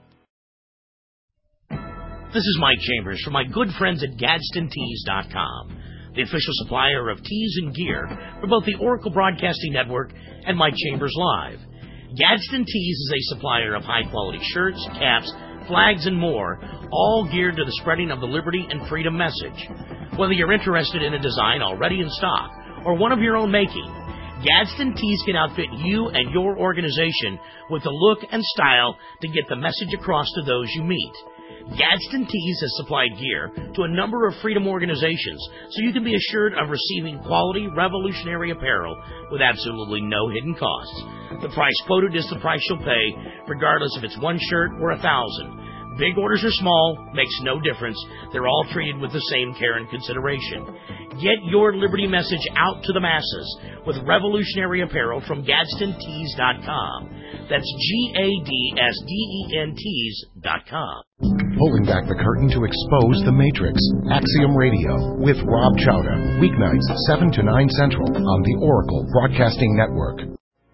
This is Mike Chambers from my good friends at GadsdenTees.com, the official supplier of tees and gear for both the Oracle Broadcasting Network and Mike Chambers Live. Gadsden Tees is a supplier of high-quality shirts, caps, flags, and more, all geared to the spreading of the liberty and freedom message. Whether you're interested in a design already in stock or one of your own making, Gadsden Tees can outfit you and your organization with the look and style to get the message across to those you meet. Gadsden Tees has supplied gear to a number of freedom organizations, so you can be assured of receiving quality, revolutionary apparel with absolutely no hidden costs. The price quoted is the price you'll pay, regardless if it's one shirt or 1,000. Big orders or small, makes no difference. They're all treated with the same care and consideration. Get your liberty message out to the masses with revolutionary apparel from GadsdenTees.com. That's GADSDENTees.com. Pulling back the curtain to expose the Matrix. Axiom Radio with Rob Chowda. Weeknights 7 to 9 Central on the Oracle Broadcasting Network.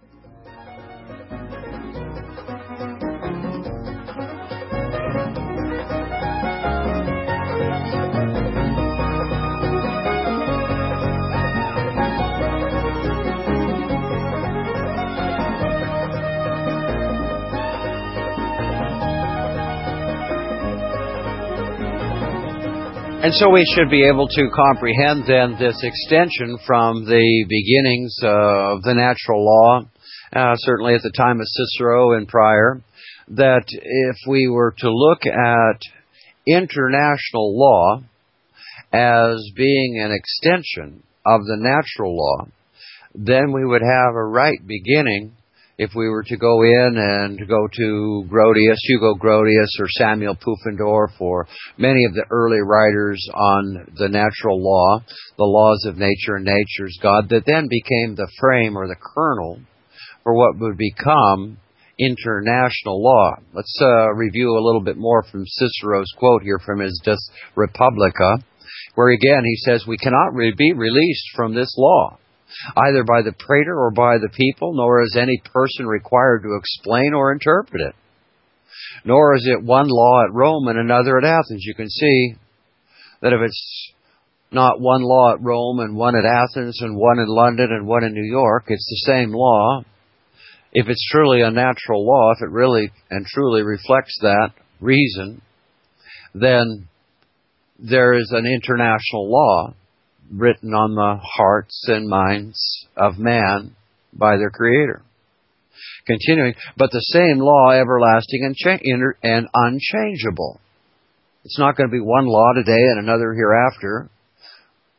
And so we should be able to comprehend then this extension from the beginnings of the natural law, certainly at the time of Cicero and prior, that if we were to look at international law as being an extension of the natural law, then we would have a right beginning if we were to go in and go to Grotius, Hugo Grotius, or Samuel Pufendorf, or many of the early writers on the natural law, the laws of nature and nature's God, that then became the frame or the kernel for what would become international law. Let's review a little bit more from Cicero's quote here from his De Republica, where again he says, "We cannot be released from this law, either by the praetor or by the people, nor is any person required to explain or interpret it. Nor is it one law at Rome and another at Athens." You can see that if it's not one law at Rome and one at Athens and one in London and one in New York, it's the same law. If it's truly a natural law, if it really and truly reflects that reason, then there is an international law written on the hearts and minds of man by their Creator. Continuing, but the same law, everlasting and unchangeable. It's not going to be one law today and another hereafter.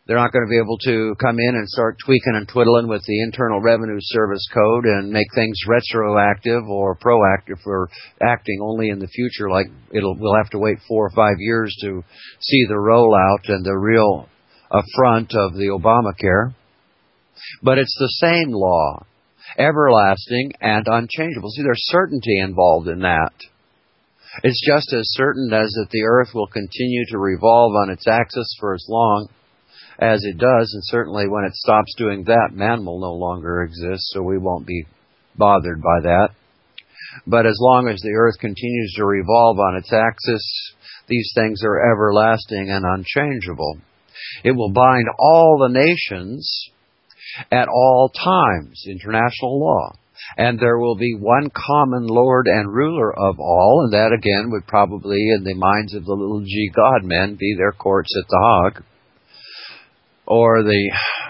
They're not going to be able to come in and start tweaking and twiddling with the Internal Revenue Service code and make things retroactive or proactive for acting only in the future. Like we'll have to wait 4 or 5 years to see the rollout and the real affront of the Obamacare. But it's the same law, everlasting and unchangeable. See, there's certainty involved in that. It's just as certain as that the earth will continue to revolve on its axis for as long as it does, and certainly when it stops doing that, man will no longer exist, so we won't be bothered by that. But as long as the earth continues to revolve on its axis, these things are everlasting and unchangeable. It will bind all the nations at all times, international law. And there will be one common Lord and ruler of all, and that again would probably, in the minds of the little g God men, be their courts at the Hague. Or you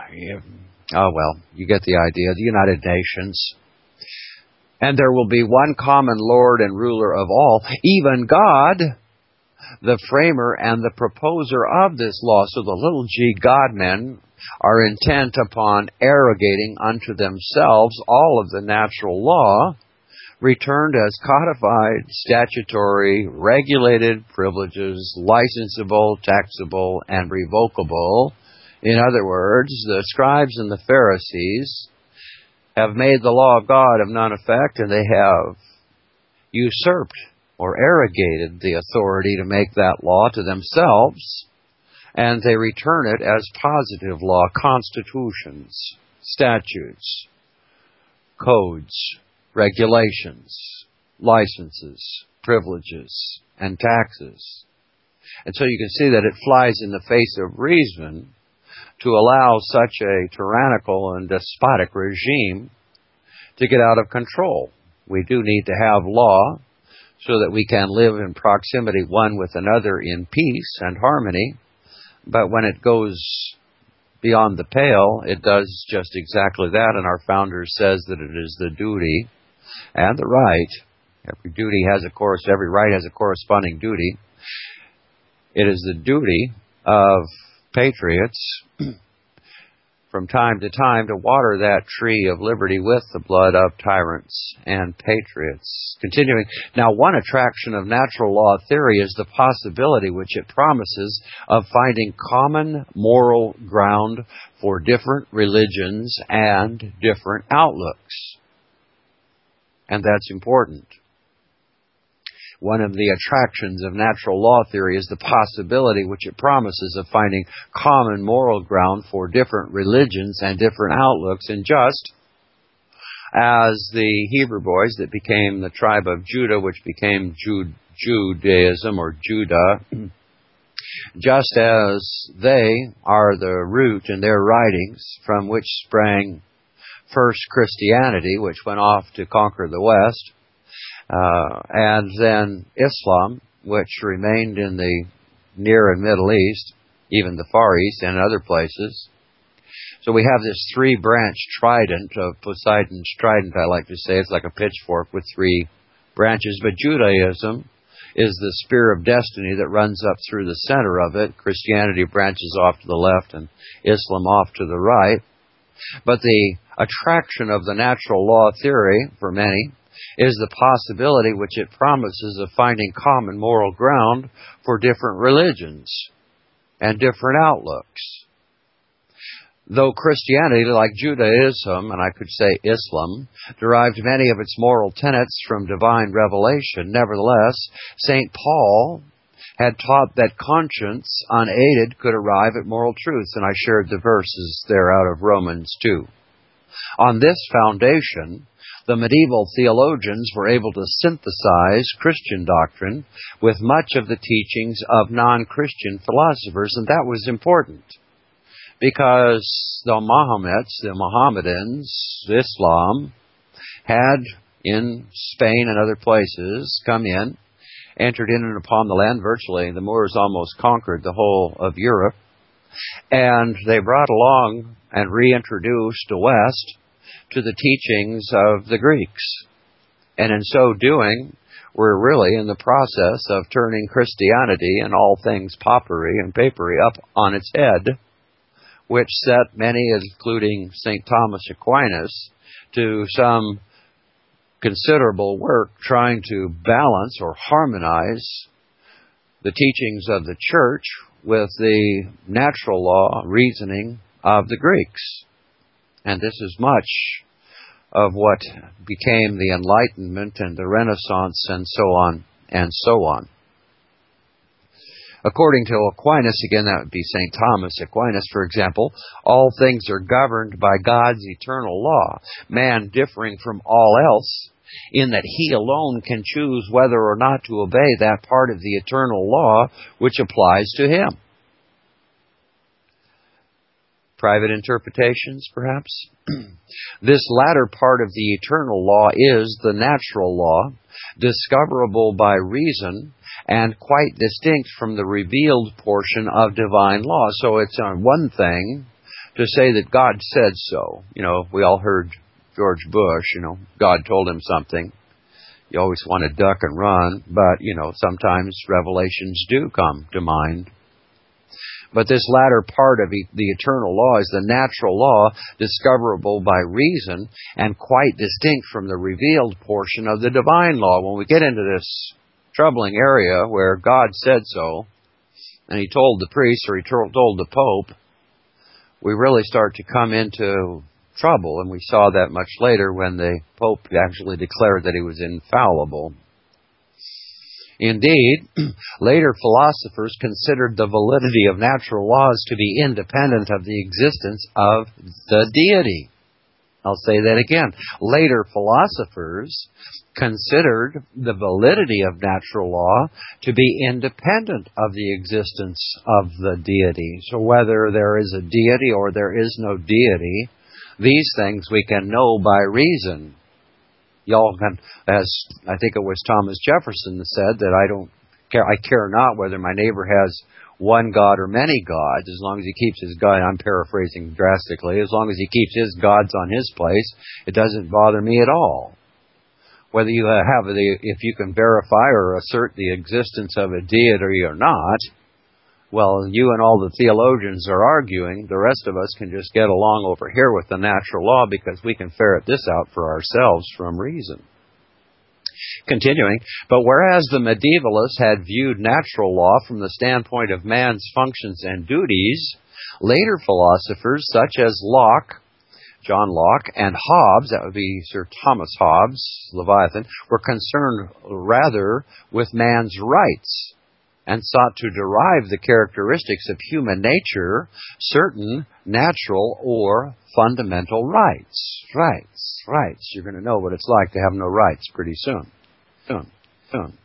get the idea, the United Nations. And there will be one common Lord and ruler of all, even God, the framer and the proposer of this law. So the little g God men are intent upon arrogating unto themselves all of the natural law, returned as codified, statutory, regulated privileges, licensable, taxable, and revocable. In other words, the scribes and the Pharisees have made the law of God of none effect, and they have usurped or arrogated the authority to make that law to themselves, and they return it as positive law, constitutions, statutes, codes, regulations, licenses, privileges, and taxes. And so you can see that it flies in the face of reason to allow such a tyrannical and despotic regime to get out of control. We do need to have law so that we can live in proximity one with another in peace and harmony. But when it goes beyond the pale, it does just exactly that. And our founder says that it is the duty and the right. Every right has a corresponding duty. It is the duty of patriots from time to time to water that tree of liberty with the blood of tyrants and patriots. Continuing, now one attraction of natural law theory is the possibility which it promises of finding common moral ground for different religions and different outlooks. And that's important. One of the attractions of natural law theory is the possibility which it promises of finding common moral ground for different religions and different outlooks. And just as the Hebrew boys that became the tribe of Judah, which became Judaism or Judah, just as they are the root in their writings from which sprang first Christianity, which went off to conquer the West, and then Islam, which remained in the Near and Middle East, even the Far East and other places. So we have this three-branch trident of Poseidon's trident, I like to say. It's like a pitchfork with three branches. But Judaism is the spear of destiny that runs up through the center of it. Christianity branches off to the left and Islam off to the right. But the attraction of the natural law theory, for many, is the possibility which it promises of finding common moral ground for different religions and different outlooks. Though Christianity, like Judaism, and I could say Islam, derived many of its moral tenets from divine revelation, nevertheless, St. Paul had taught that conscience unaided could arrive at moral truth, and I shared the verses there out of Romans 2. On this foundation, the medieval theologians were able to synthesize Christian doctrine with much of the teachings of non-Christian philosophers, and that was important because the Mohammedans, Islam, had in Spain and other places come in, entered in and upon the land virtually. The Moors almost conquered the whole of Europe, and they brought along and reintroduced the West to the teachings of the Greeks. And in so doing, we're really in the process of turning Christianity and all things popery and papery up on its head, which set many, including St. Thomas Aquinas, to some considerable work trying to balance or harmonize the teachings of the Church with the natural law reasoning of the Greeks. And this is much of what became the Enlightenment and the Renaissance and so on and so on. According to Aquinas, again, that would be St. Thomas Aquinas, for example, all things are governed by God's eternal law, man differing from all else in that he alone can choose whether or not to obey that part of the eternal law which applies to him. Private interpretations, perhaps? This latter part of the eternal law is the natural law, discoverable by reason, and quite distinct from the revealed portion of divine law. So it's one thing to say that God said so. We all heard George Bush, God told him something. You always want to duck and run, but, sometimes revelations do come to mind. But this latter part of the eternal law is the natural law, discoverable by reason, and quite distinct from the revealed portion of the divine law. When we get into this troubling area where God said so, and He told the priest or He told the Pope, we really start to come into trouble, and we saw that much later when the Pope actually declared that he was infallible. Indeed, later philosophers considered the validity of natural laws to be independent of the existence of the deity. I'll say that again. Later philosophers considered the validity of natural law to be independent of the existence of the deity. So whether there is a deity or there is no deity, these things we can know by reason. Y'all can, as I think it was Thomas Jefferson that said, that I care not whether my neighbor has one God or many gods, as long as he keeps his God, I'm paraphrasing drastically, as long as he keeps his gods on his place, it doesn't bother me at all. Whether you if you can verify or assert the existence of a deity or not, well, you and all the theologians are arguing. The rest of us can just get along over here with the natural law because we can ferret this out for ourselves from reason. Continuing, but whereas the medievalists had viewed natural law from the standpoint of man's functions and duties, later philosophers such as Locke, John Locke, and Hobbes, that would be Sir Thomas Hobbes, Leviathan, were concerned rather with man's rights, and sought to derive the characteristics of human nature, certain natural or fundamental rights. Rights. You're going to know what it's like to have no rights pretty soon. Soon.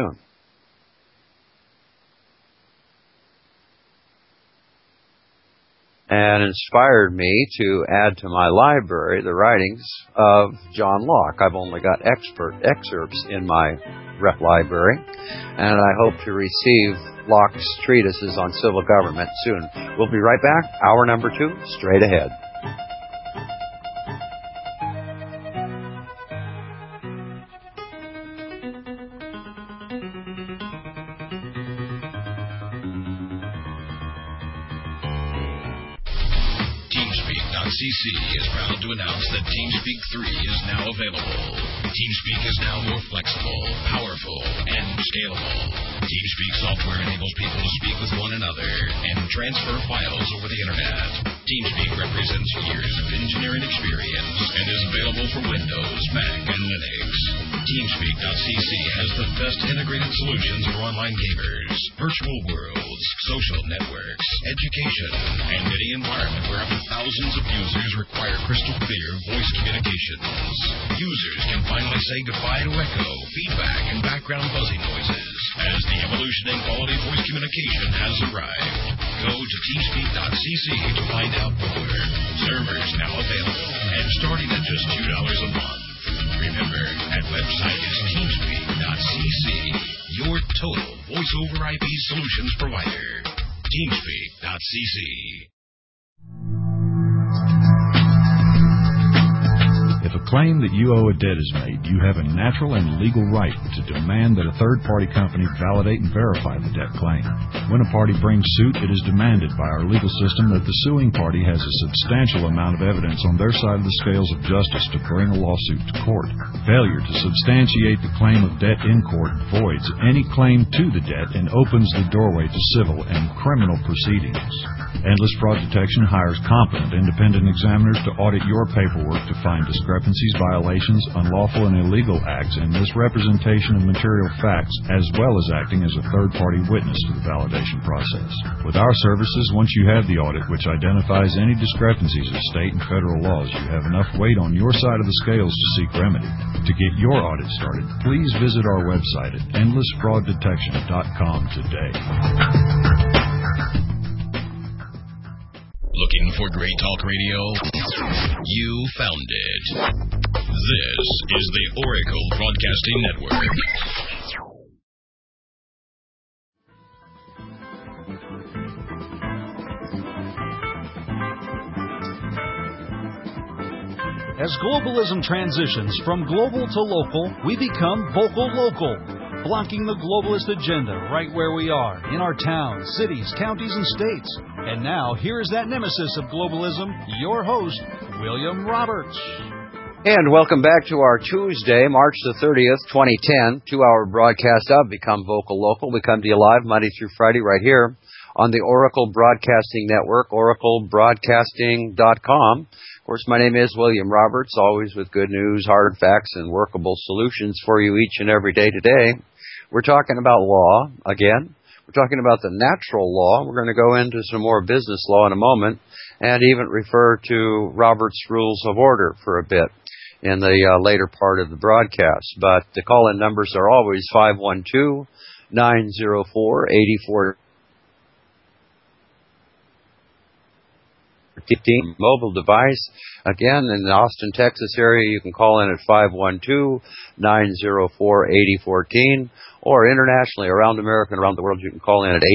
And inspired me to add to my library the writings of John Locke. I've only got excerpts in my library, and I hope to receive Locke's treatises on civil government soon. We'll be right back. Hour number 2, straight ahead. TeamSpeak.cc is proud to announce that TeamSpeak 3 is now available. TeamSpeak is now more flexible, powerful, and scalable. TeamSpeak software enables people to speak with one another and transfer files over the Internet. TeamSpeak represents years of engineering experience and is available for Windows, Mac, and Linux. TeamSpeak.cc has the best integrated solutions for online gamers, virtual worlds, social networks, education, and any environment where up to thousands of users require crystal clear voice communications. Users can finally say goodbye to echo, feedback, and background buzzing noises as the evolution in quality voice communication has arrived. Go to TeamSpeak.cc to find out more. Servers now available and starting at just $2 a month. Remember, that website is TeamSpeak.cc, your total voice-over IP solutions provider. TeamSpeak.cc. If a claim that you owe a debt is made, you have a natural and legal right to demand that a third-party company validate and verify the debt claim. When a party brings suit, it is demanded by our legal system that the suing party has a substantial amount of evidence on their side of the scales of justice to bring a lawsuit to court. Failure to substantiate the claim of debt in court voids any claim to the debt and opens the doorway to civil and criminal proceedings. Endless Fraud Detection hires competent independent examiners to audit your paperwork to find discrepancies, violations, unlawful and illegal acts, and misrepresentation of material facts, as well as acting as a third-party witness to the validation process. With our services, once you have the audit which identifies any discrepancies of state and federal laws, you have enough weight on your side of the scales to seek remedy. To get your audit started, please visit our website at endlessfrauddetection.com today. Looking for great talk radio? You found it. This is the Oracle Broadcasting Network. As globalism transitions from global to local, we become vocal local, blocking the globalist agenda right where we are, in our towns, cities, counties, and states. And now, here's that nemesis of globalism, your host, William Roberts. And welcome back to our Tuesday, March the 30th, 2010, 2-hour broadcast of Become Vocal Local. We come to you live Monday through Friday right here on the Oracle Broadcasting Network, oraclebroadcasting.com. Of course, my name is William Roberts, always with good news, hard facts, and workable solutions for you each and every day today. We're talking about law again. We're talking about the natural law. We're going to go into some more business law in a moment and even refer to Robert's Rules of Order for a bit in the later part of the broadcast. But the call-in numbers are always 512-904-8415. Mobile device. Again, in the Austin, Texas area, you can call in at 512-904-8014. Or internationally, around America and around the world, you can call in at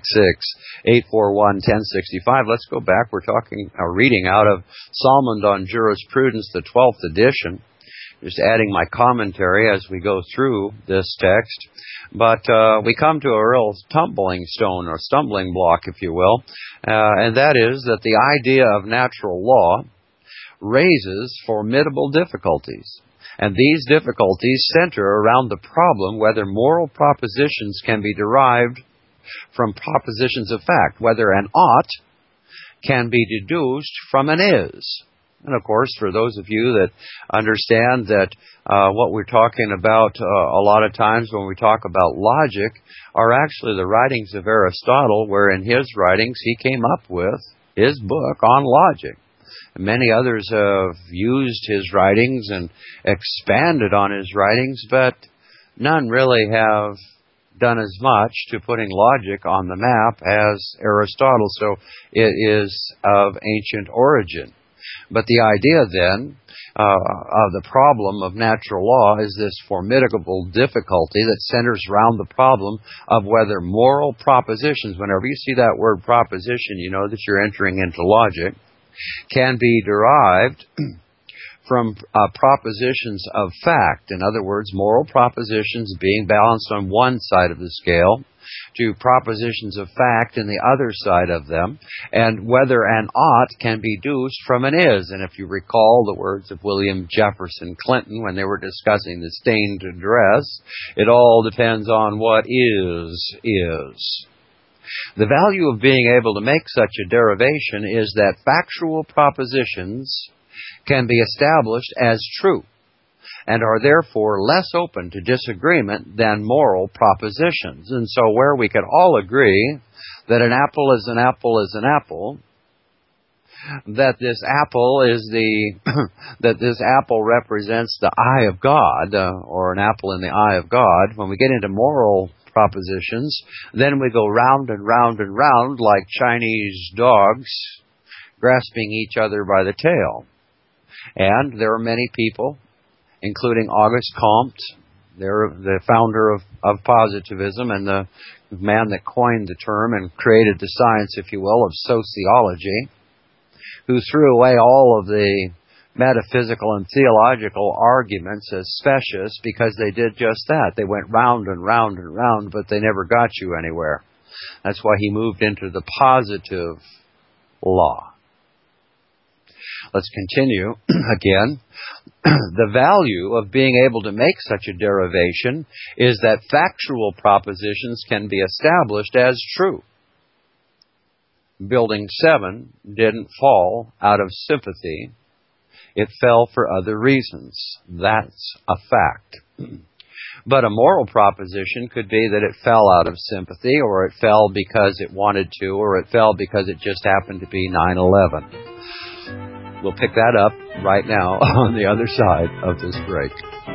866-841-1065. Let's go back. We're reading out of Salmond on Jurisprudence, the 12th edition. Just adding my commentary as we go through this text. But we come to a real stumbling stone or stumbling block, if you will, and that is that the idea of natural law raises formidable difficulties. And these difficulties center around the problem whether moral propositions can be derived from propositions of fact, whether an ought can be deduced from an is. And of course, for those of you that understand that what we're talking about a lot of times when we talk about logic are actually the writings of Aristotle, where in his writings he came up with his book on logic. Many others have used his writings and expanded on his writings, but none really have done as much to putting logic on the map as Aristotle. So it is of ancient origin. But the idea then of the problem of natural law is this formidable difficulty that centers around the problem of whether moral propositions, whenever you see that word proposition, you know that you're entering into logic, can be derived from propositions of fact. In other words, moral propositions being balanced on one side of the scale to propositions of fact in the other side of them, and whether an ought can be deduced from an is. And if you recall the words of William Jefferson Clinton when they were discussing the stained dress, it all depends on what is. The value of being able to make such a derivation is that factual propositions can be established as true and are therefore less open to disagreement than moral propositions. And so where we could all agree that an apple is an apple is an apple, that this apple is that this apple represents the eye of God, or an apple in the eye of God, when we get into moral propositions, then we go round and round and round like Chinese dogs grasping each other by the tail. And there are many people, including Auguste Comte, the founder of positivism and the man that coined the term and created the science, if you will, of sociology, who threw away all of the metaphysical and theological arguments as specious because they did just that. They went round and round and round, but they never got you anywhere. That's why he moved into the positive law. Let's continue again. The value of being able to make such a derivation is that factual propositions can be established as true. Building 7 didn't fall out of sympathy. It fell for other reasons. That's a fact. But a moral proposition could be that it fell out of sympathy, or it fell because it wanted to, or it fell because it just happened to be 9/11. We'll pick that up right now on the other side of this break.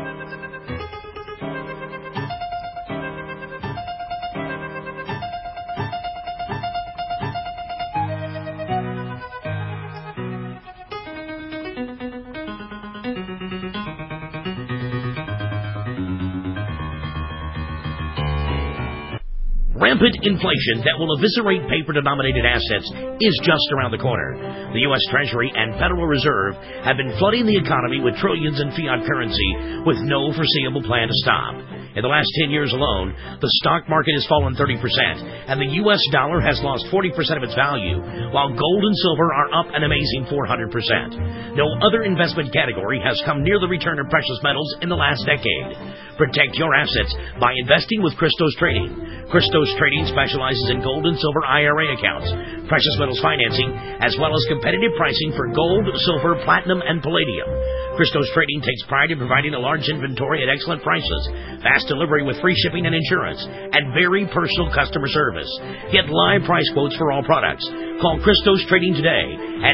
Rampant inflation that will eviscerate paper-denominated assets is just around the corner. The U.S. Treasury and Federal Reserve have been flooding the economy with trillions in fiat currency with no foreseeable plan to stop. In the last 10 years alone, the stock market has fallen 30%, and the U.S. dollar has lost 40% of its value, while gold and silver are up an amazing 400%. No other investment category has come near the return of precious metals in the last decade. Protect your assets by investing with Christos Trading. Christos Trading specializes in gold and silver IRA accounts, precious metals financing, as well as competitive pricing for gold, silver, platinum, and palladium. Christos Trading takes pride in providing a large inventory at excellent prices, fast delivery with free shipping and insurance, and very personal customer service. Get live price quotes for all products. Call Christos Trading today at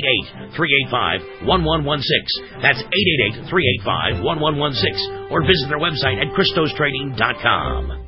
888-385-1116. That's 888-385-1116. Or visit their website at ChristosTrading.com.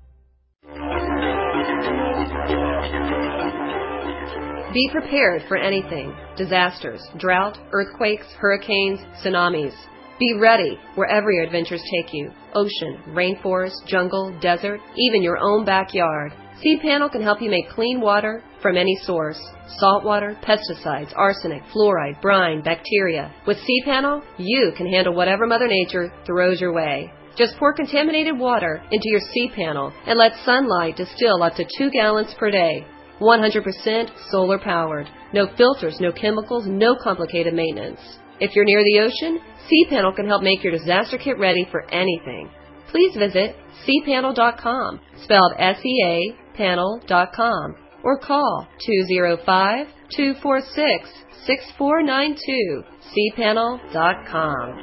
Be prepared for anything: disasters, drought, earthquakes, hurricanes, tsunamis. Be ready wherever your adventures take you: ocean, rainforest, jungle, desert, even your own backyard. cPanel can help you make clean water from any source: salt water, pesticides, arsenic, fluoride, brine, bacteria. With cPanel, you can handle whatever Mother Nature throws your way. Just pour contaminated water into your cPanel and let sunlight distill up to 2 gallons per day. 100% solar powered. No filters, no chemicals, no complicated maintenance. If you're near the ocean, cPanel can help make your disaster kit ready for anything. Please visit cpanel.com, spelled SEA panel.com, or call 205-246-6492, cpanel.com.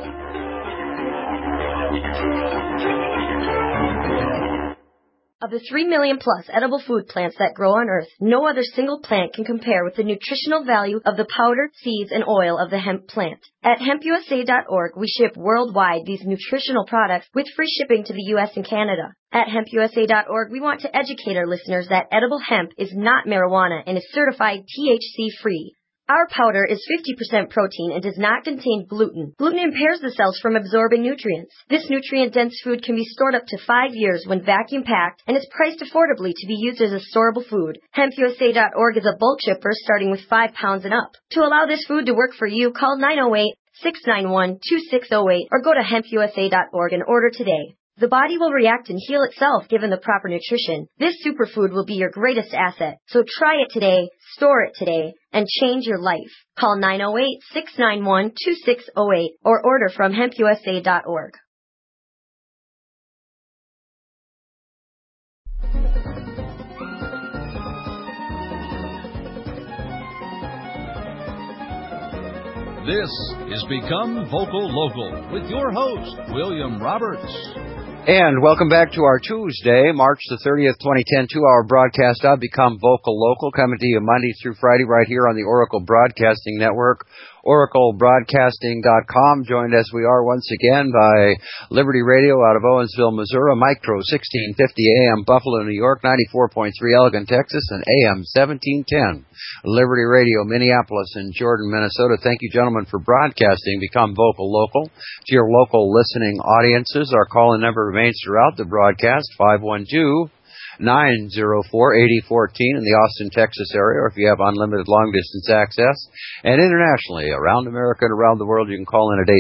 Of the 3 million plus edible food plants that grow on Earth, no other single plant can compare with the nutritional value of the powder, seeds, and oil of the hemp plant. At hempusa.org, we ship worldwide these nutritional products with free shipping to the U.S. and Canada. At hempusa.org, we want to educate our listeners that edible hemp is not marijuana and is certified THC-free. Our powder is 50% protein and does not contain gluten. Gluten impairs the cells from absorbing nutrients. This nutrient-dense food can be stored up to 5 years when vacuum-packed and is priced affordably to be used as a storable food. HempUSA.org is a bulk shipper starting with 5 pounds and up. To allow this food to work for you, call 908-691-2608 or go to hempusa.org and order today. The body will react and heal itself given the proper nutrition. This superfood will be your greatest asset. So try it today, store it today, and change your life. Call 908-691-2608 or order from hempusa.org. This is Become Vocal Local with your host, William Roberts. And welcome back to our Tuesday, March the 30th, 2010, 2-hour broadcast of Become Vocal Local, coming to you Monday through Friday right here on the Oracle Broadcasting Network, oraclebroadcasting.com, joined as we are once again by Liberty Radio out of Owensville, Missouri, Micro 1650 AM Buffalo, New York, 94.3 Elgin, Texas, and AM 1710 Liberty Radio Minneapolis and Jordan, Minnesota. Thank you, gentlemen, for broadcasting Become Vocal Local to your local listening audiences. Our call-in number remains throughout the broadcast, 904-8014 in the Austin, Texas area, or if you have unlimited long-distance access. And internationally, around America and around the world, you can call in at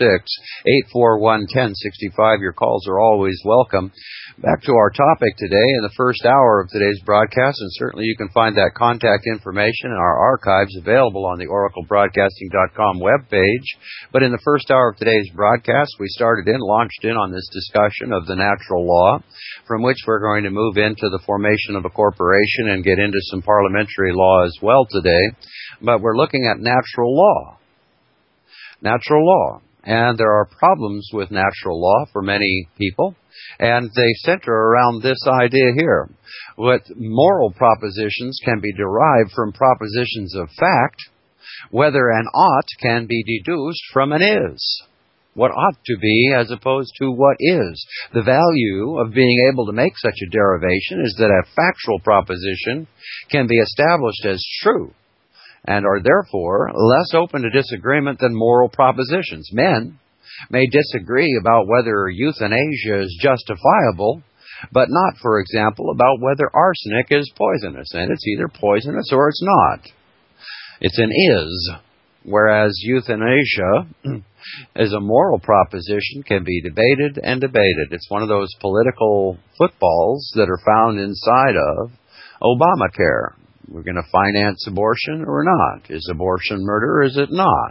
866-841-1065. Your calls are always welcome. Back to our topic today in the first hour of today's broadcast, and certainly you can find that contact information in our archives available on the oraclebroadcasting.com webpage. But in the first hour of today's broadcast, we launched in on this discussion of the natural law, from which we're going to move into the formation of a corporation and get into some parliamentary law as well today. But we're looking at natural law. Natural law. And there are problems with natural law for many people, and they center around this idea here. What moral propositions can be derived from propositions of fact, whether an ought can be deduced from an is. What ought to be as opposed to what is. The value of being able to make such a derivation is that a factual proposition can be established as true, and are therefore less open to disagreement than moral propositions. Men may disagree about whether euthanasia is justifiable, but not, for example, about whether arsenic is poisonous. And it's either poisonous or it's not. It's an is, whereas euthanasia as a moral proposition can be debated and debated. It's one of those political footballs that are found inside of Obamacare. We're going to finance abortion or not? Is abortion murder or is it not?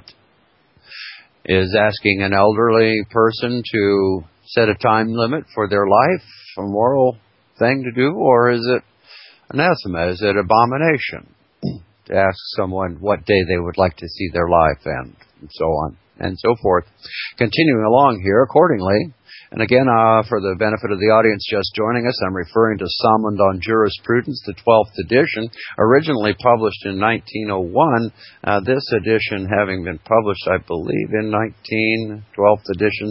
Is asking an elderly person to set a time limit for their life a moral thing to do, or is it anathema? Is it abomination to ask someone what day they would like to see their life end, and so on and so forth? Continuing along here accordingly. And again, for the benefit of the audience just joining us, I'm referring to Salmond on Jurisprudence, the 12th edition, originally published in 1901. This edition having been published, I believe, in 12th edition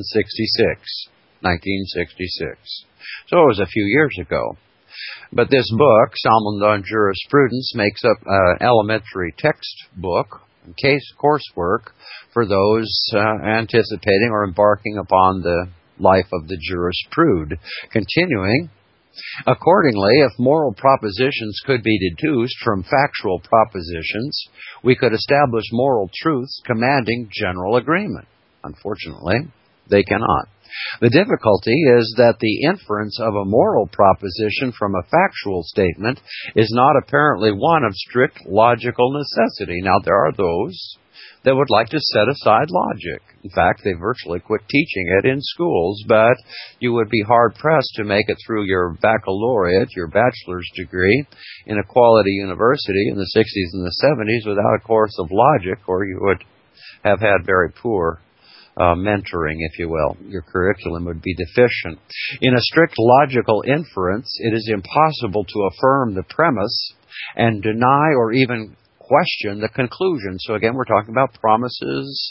1966. So it was a few years ago. But this book, Salmond on Jurisprudence, makes up an elementary textbook and coursework for those anticipating or embarking upon the life of the jurisprude. Continuing, accordingly, if moral propositions could be deduced from factual propositions, we could establish moral truths commanding general agreement. Unfortunately, they cannot. The difficulty is that the inference of a moral proposition from a factual statement is not apparently one of strict logical necessity. Now, there are those that would like to set aside logic. In fact, they virtually quit teaching it in schools, but you would be hard-pressed to make it through your baccalaureate, your bachelor's degree, in a quality university in the 60s and the 70s without a course of logic, or you would have had very poor mentoring, if you will. Your curriculum would be deficient. In a strict logical inference, it is impossible to affirm the premise and deny or even question the conclusion. So again, we're talking about propositions,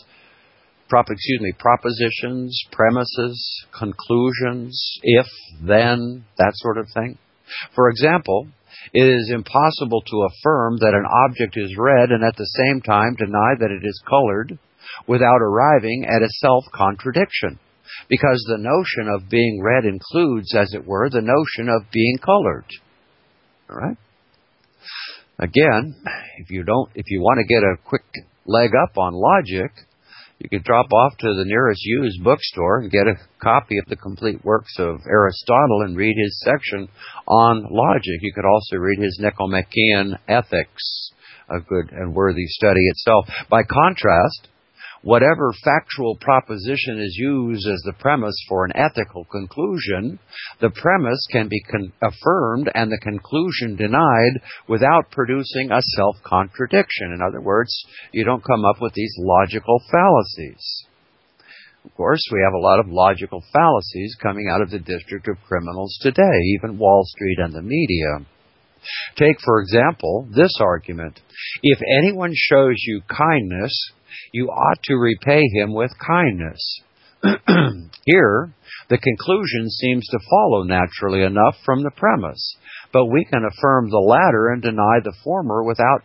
premises, conclusions, if, then, that sort of thing. For example, it is impossible to affirm that an object is red and at the same time deny that it is colored without arriving at a self-contradiction, because the notion of being red includes, as it were, the notion of being colored. All right? Again, if you want to get a quick leg up on logic, you could drop off to the nearest used bookstore and get a copy of the complete works of Aristotle and read his section on logic. You could also read his Nicomachean Ethics, a good and worthy study itself. By contrast, whatever factual proposition is used as the premise for an ethical conclusion, the premise can be affirmed and the conclusion denied without producing a self-contradiction. In other words, you don't come up with these logical fallacies. Of course, we have a lot of logical fallacies coming out of the District of Criminals today, even Wall Street and the media. Take, for example, this argument. If anyone shows you kindness, you ought to repay him with kindness. Here, the conclusion seems to follow naturally enough from the premise, but we can affirm the latter and deny the former without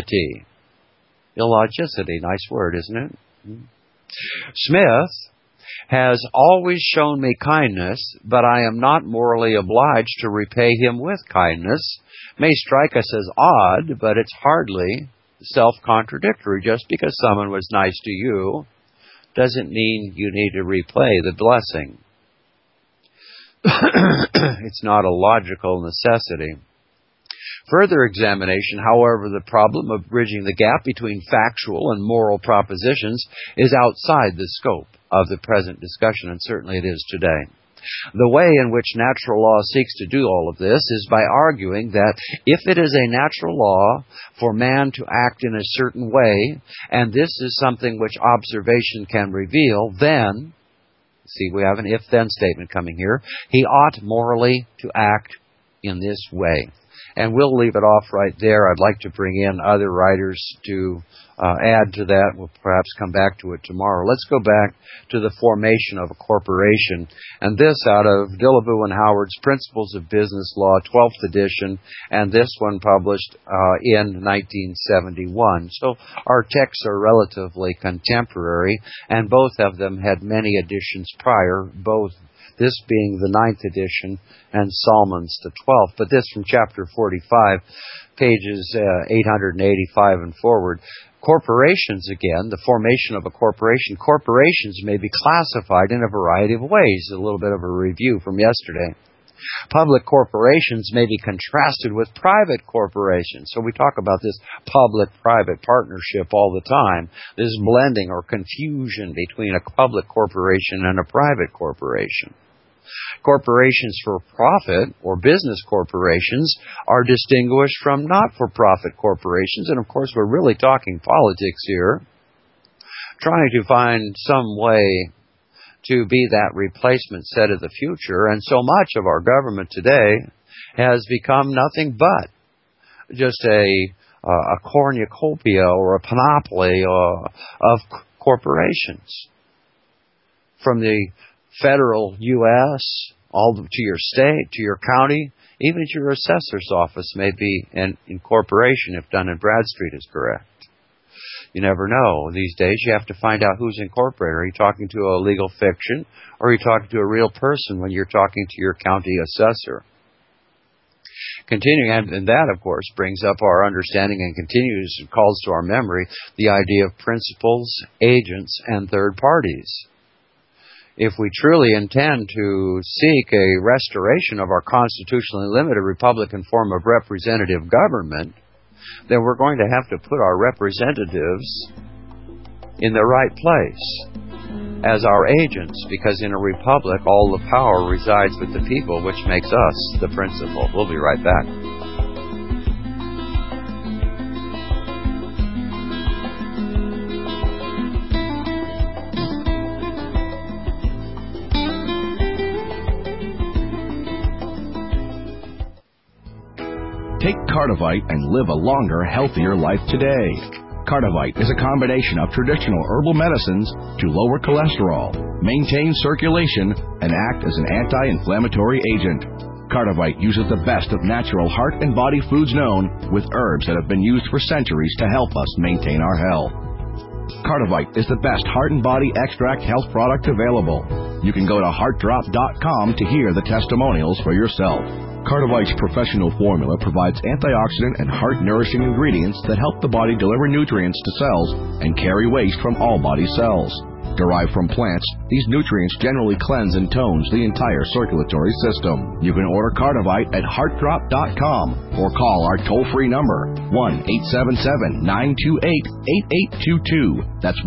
illogicity. Illogicity, nice word, isn't it? Smith has always shown me kindness, but I am not morally obliged to repay him with kindness. May strike us as odd, but it's hardly self-contradictory. Just because someone was nice to you doesn't mean you need to repay the blessing. It's not a logical necessity. Further examination, however, the problem of bridging the gap between factual and moral propositions is outside the scope of the present discussion, and certainly it is today. The way in which natural law seeks to do all of this is by arguing that if it is a natural law for man to act in a certain way, and this is something which observation can reveal, then, see, we have an if-then statement coming here, he ought morally to act in this way. And we'll leave it off right there. I'd like to bring in other writers to add to that. We'll perhaps come back to it tomorrow. Let's go back to the formation of a corporation. And this out of Dillaboo and Howard's Principles of Business Law, 12th edition, and this one published in 1971. So our texts are relatively contemporary, and both of them had many editions prior, both this being the 9th edition and Salmon's the 12th. But this from chapter 45, pages 885 and forward. Corporations, again, the formation of a corporation. Corporations may be classified in a variety of ways. A little bit of a review from yesterday. Public corporations may be contrasted with private corporations. So we talk about this public-private partnership all the time. This blending or confusion between a public corporation and a private corporation. Corporations for profit or business corporations are distinguished from not-for-profit corporations. And of course, we're really talking politics here, trying to find some way to be that replacement set of the future. And so much of our government today has become nothing but just a cornucopia or a panoply of corporations. From the federal U.S., all to your state, to your county, even to your assessor's office may be an incorporation if Dun & Bradstreet is correct. You never know. These days you have to find out who's incorporated. Are you talking to a legal fiction, or are you talking to a real person when you're talking to your county assessor? Continuing, and that, of course, brings up our understanding and continues, calls to our memory, the idea of principals, agents, and third parties. If we truly intend to seek a restoration of our constitutionally limited Republican form of representative government, then we're going to have to put our representatives in the right place as our agents, because in a republic, all the power resides with the people, which makes us the principal. We'll be right back. Take Cardivite and live a longer, healthier life today. Cardivite is a combination of traditional herbal medicines to lower cholesterol, maintain circulation, and act as an anti-inflammatory agent. Cardivite uses the best of natural heart and body foods known, with herbs that have been used for centuries to help us maintain our health. Cardivite is the best heart and body extract health product available. You can go to heartdrop.com to hear the testimonials for yourself. Cardivite's professional formula provides antioxidant and heart-nourishing ingredients that help the body deliver nutrients to cells and carry waste from all body cells. Derived from plants, these nutrients generally cleanse and tones the entire circulatory system. You can order Cardivite at heartdrop.com or call our toll-free number, 1-877-928-8822. That's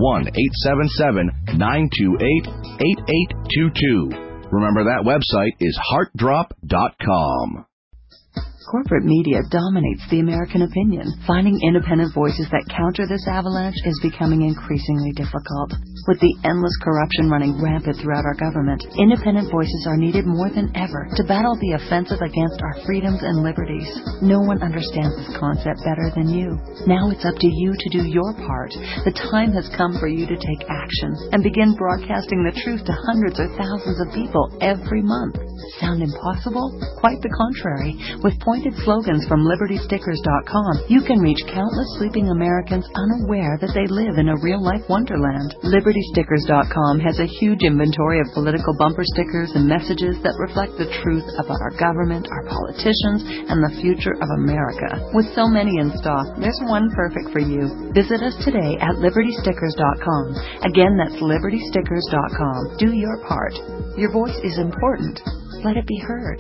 1-877-928-8822. Remember, that website is heartdrop.com. Corporate media dominates the American opinion. Finding independent voices that counter this avalanche is becoming increasingly difficult. With the endless corruption running rampant throughout our government, independent voices are needed more than ever to battle the offensive against our freedoms and liberties. No one understands this concept better than you. Now it's up to you to do your part. The time has come for you to take action and begin broadcasting the truth to hundreds or thousands of people every month. Sound impossible? Quite the contrary. With pointed slogans from LibertyStickers.com, you can reach countless sleeping Americans unaware that they live in a real-life wonderland. LibertyStickers.com has a huge inventory of political bumper stickers and messages that reflect the truth about our government, our politicians, and the future of America. With so many in stock, there's one perfect for you. Visit us today at LibertyStickers.com. Again, that's LibertyStickers.com. Do your part. Your voice is important. Let it be heard.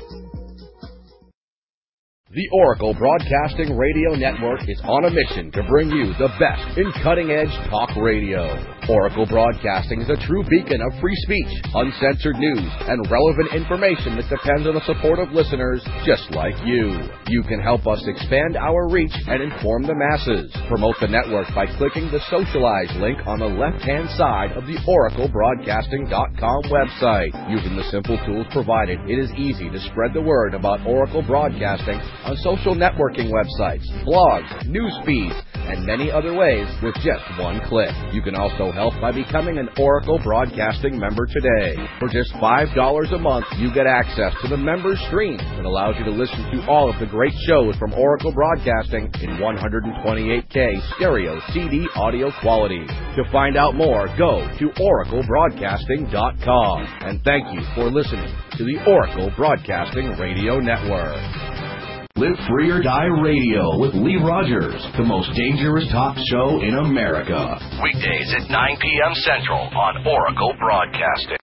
The Oracle Broadcasting Radio Network is on a mission to bring you the best in cutting-edge talk radio. Oracle Broadcasting is a true beacon of free speech, uncensored news, and relevant information that depends on the support of listeners just like you. You can help us expand our reach and inform the masses. Promote the network by clicking the Socialize link on the left-hand side of the OracleBroadcasting.com website. Using the simple tools provided, it is easy to spread the word about Oracle Broadcasting on social networking websites, blogs, news feeds, and many other ways with just one click. You can also help by becoming an Oracle Broadcasting member today. For just $5 a month, you get access to the member stream that allows you to listen to all of the great shows from Oracle Broadcasting in 128K stereo CD audio quality. To find out more, go to OracleBroadcasting.com. And thank you for listening to the Oracle Broadcasting Radio Network. Live Free or Die Radio with Lee Rogers, the most dangerous talk show in America. Weekdays at 9 p.m. Central on Oracle Broadcasting.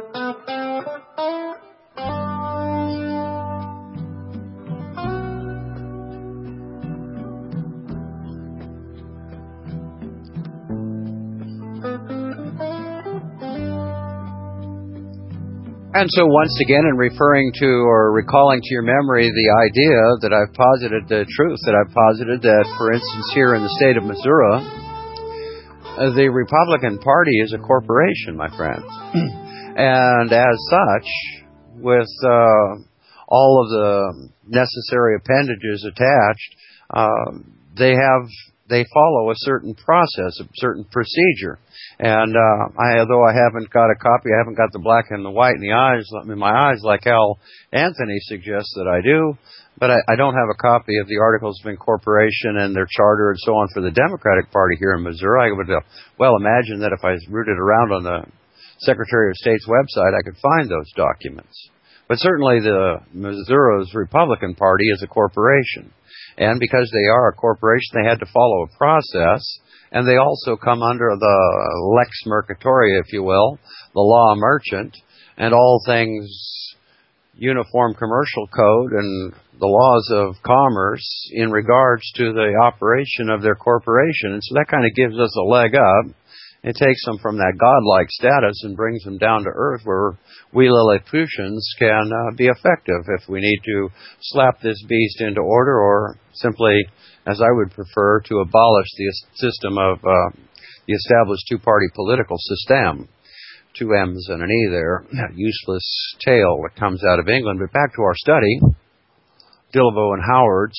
And so once again, in referring to or recalling to your memory the idea that I've posited, the truth that I've posited, that, for instance, here in the state of Missouri, the Republican Party is a corporation, my friends. And as such, with all of the necessary appendages attached, they follow a certain process, a certain procedure. And although I haven't got a copy, I haven't got the black and the white in my eyes like Al Anthony suggests that I do, but I don't have a copy of the Articles of Incorporation and their charter and so on for the Democratic Party here in Missouri. I would well imagine that if I rooted around on the Secretary of State's website, I could find those documents. But certainly the Missouri's Republican Party is a corporation. And because they are a corporation, they had to follow a process. And they also come under the Lex Mercatoria, if you will, the law merchant, and all things Uniform Commercial Code and the laws of commerce in regards to the operation of their corporation. And so that kind of gives us a leg up. It takes them from that godlike status and brings them down to earth where we Lilliputians can be effective if we need to slap this beast into order or simply, as I would prefer, to abolish the system of the established two-party political system. 2 M's and an E there. That useless tale that comes out of England. But back to our study, Dilivo and Howard's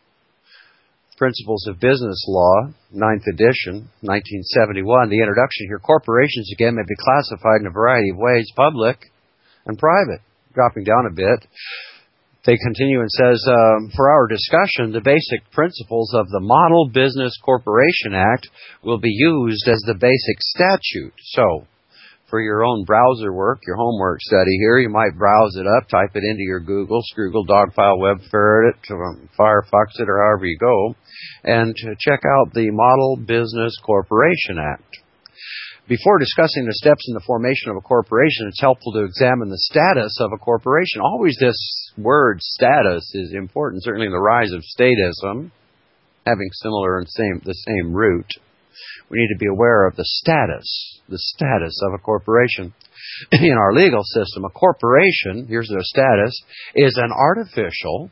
Principles of Business Law, 9th edition, 1971. The introduction here. Corporations, again, may be classified in a variety of ways, public and private. Dropping down a bit. They continue and says, for our discussion, the basic principles of the Model Business Corporation Act will be used as the basic statute. So, for your own browser work, your homework study here, you might browse it up, type it into your Google, Scroogle, Dogfile, Web Ferret, Firefox it, or however you go, and to check out the Model Business Corporation Act. Before discussing the steps in the formation of a corporation, it's helpful to examine the status of a corporation. Always this word status is important, certainly in the rise of statism, having similar and the same root. We need to be aware of the status of a corporation. In our legal system, a corporation, here's their status, is an artificial,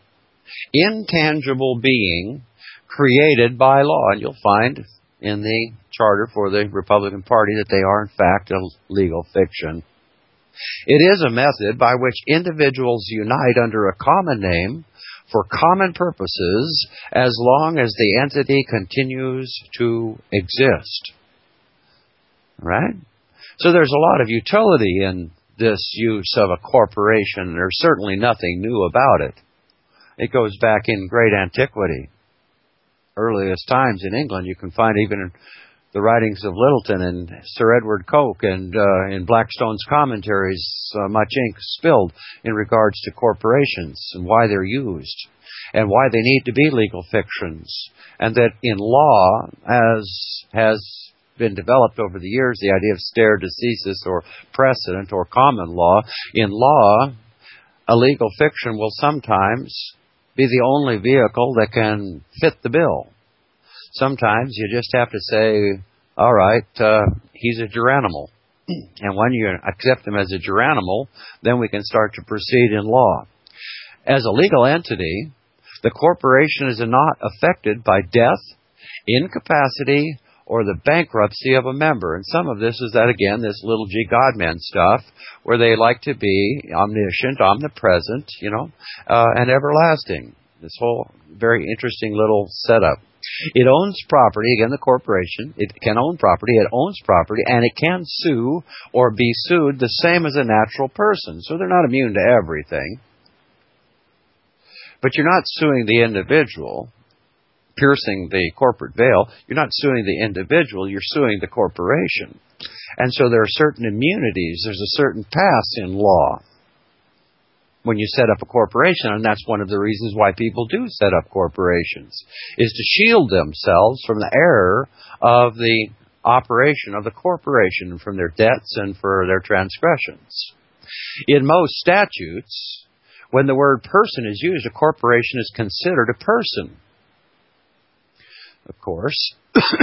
intangible being created by law. And you'll find in the charter for the Republican Party that they are, in fact, a legal fiction. It is a method by which individuals unite under a common name for common purposes as long as the entity continues to exist. Right? So there's a lot of utility in this use of a corporation. There's certainly nothing new about it. It goes back in great antiquity. Earliest times in England, you can find even in the writings of Littleton and Sir Edward Coke and in Blackstone's commentaries, much ink spilled in regards to corporations and why they're used and why they need to be legal fictions. And that in law, as has been developed over the years, the idea of stare decisis or precedent or common law, in law, a legal fiction will sometimes be the only vehicle that can fit the bill. Sometimes you just have to say, all right, he's a geranimal. And when you accept him as a geranimal, then we can start to proceed in law. As a legal entity, the corporation is not affected by death, incapacity, or the bankruptcy of a member. And some of this is that, again, this little G Godman stuff, where they like to be omniscient, omnipresent, and everlasting. This whole very interesting little setup. It owns property, again, the corporation. It can own property, it owns property, and it can sue or be sued the same as a natural person. So they're not immune to everything. But you're not suing the individual, piercing the corporate veil. You're not suing the individual, you're suing the corporation. And so there are certain immunities. There's a certain pass in law when you set up a corporation, and that's one of the reasons why people do set up corporations, is to shield themselves from the error of the operation of the corporation and from their debts and for their transgressions. In most statutes, when the word person is used, a corporation is considered a person. Of course,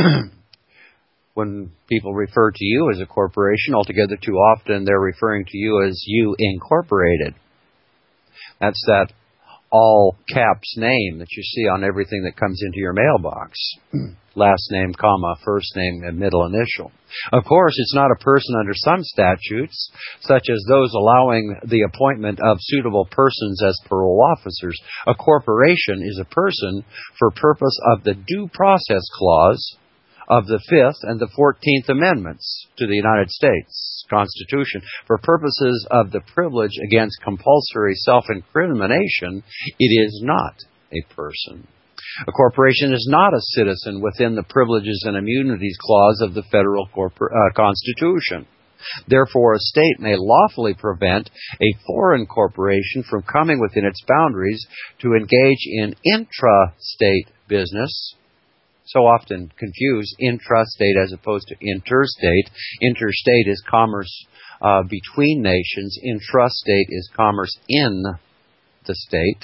when people refer to you as a corporation, altogether too often they're referring to you as you incorporated. That's that all caps name that you see on everything that comes into your mailbox. Last name, comma, first name, and middle initial. Of course, it's not a person under some statutes, such as those allowing the appointment of suitable persons as parole officers. A corporation is a person for purpose of the Due Process Clause of the 5th and the 14th Amendments to the United States Constitution. For purposes of the privilege against compulsory self-incrimination, it is not a person. A corporation is not a citizen within the Privileges and Immunities Clause of the Federal Constitution. Therefore, a state may lawfully prevent a foreign corporation from coming within its boundaries to engage in intrastate business. So often confuse intrastate as opposed to interstate. Interstate is commerce between nations. Intrastate is commerce in the state.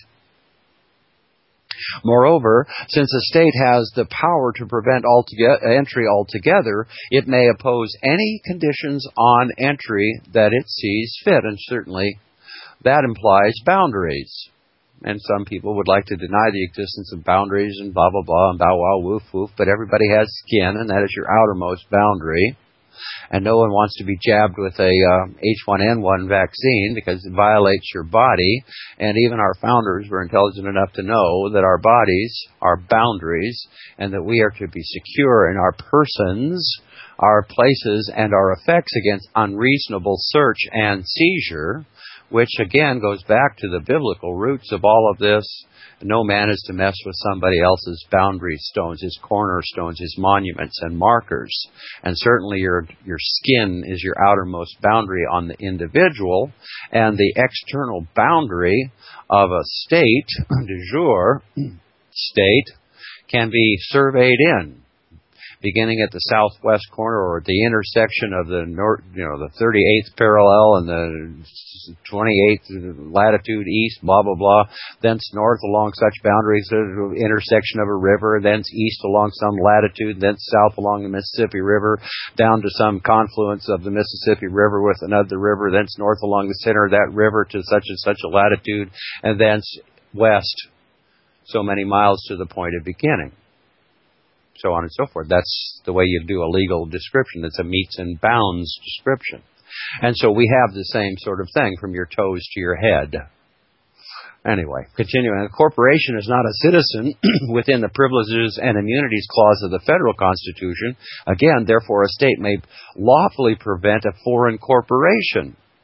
Moreover, since a state has the power to prevent entry altogether, it may oppose any conditions on entry that it sees fit, and certainly that implies boundaries. And some people would like to deny the existence of boundaries and blah, blah, blah, and bow, wow, woof, woof, but everybody has skin, and that is your outermost boundary. And no one wants to be jabbed with a H1N1 vaccine because it violates your body. And even our founders were intelligent enough to know that our bodies are boundaries and that we are to be secure in our persons, our places, and our effects against unreasonable search and seizure, which again goes back to the biblical roots of all of this. No man is to mess with somebody else's boundary stones, his cornerstones, his monuments and markers. And certainly your skin is your outermost boundary on the individual, and the external boundary of a state, de jure, state, can be surveyed in, beginning at the southwest corner or at the intersection of the the 38th parallel and the 28th latitude east, blah, blah, blah, thence north along such boundaries, the intersection of a river, thence east along some latitude, thence south along the Mississippi River, down to some confluence of the Mississippi River with another river, thence north along the center of that river to such and such a latitude, and thence west so many miles to the point of beginning. So on and so forth. That's the way you do a legal description. It's a metes and bounds description. And so we have the same sort of thing from your toes to your head. Anyway, continuing. A corporation is not a citizen within the Privileges and Immunities Clause of the Federal Constitution. Again, therefore, a state may lawfully prevent a foreign corporation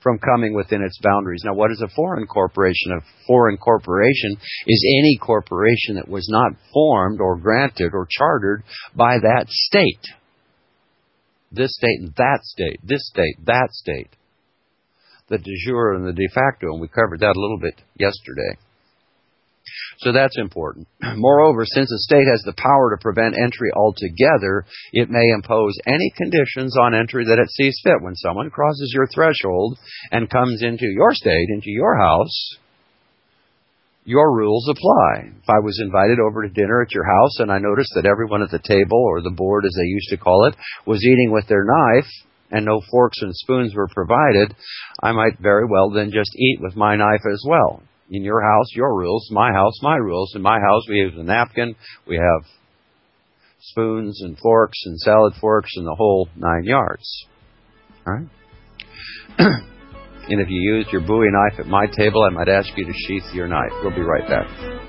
from coming within its boundaries. Now, what is a foreign corporation? A foreign corporation is any corporation that was not formed or granted or chartered by that state. This state, that state, this state, that state. The de jure and the de facto, and we covered that a little bit yesterday. So that's important. Moreover, since a state has the power to prevent entry altogether, it may impose any conditions on entry that it sees fit. When someone crosses your threshold and comes into your state, into your house, your rules apply. If I was invited over to dinner at your house and I noticed that everyone at the table, or the board as they used to call it, was eating with their knife and no forks and spoons were provided, I might very well then just eat with my knife as well. In your house, your rules. My house, my rules. In my house, we use a napkin. We have spoons and forks and salad forks and the whole 9 yards. All right? And if you used your Bowie knife at my table, I might ask you to sheath your knife. We'll be right back.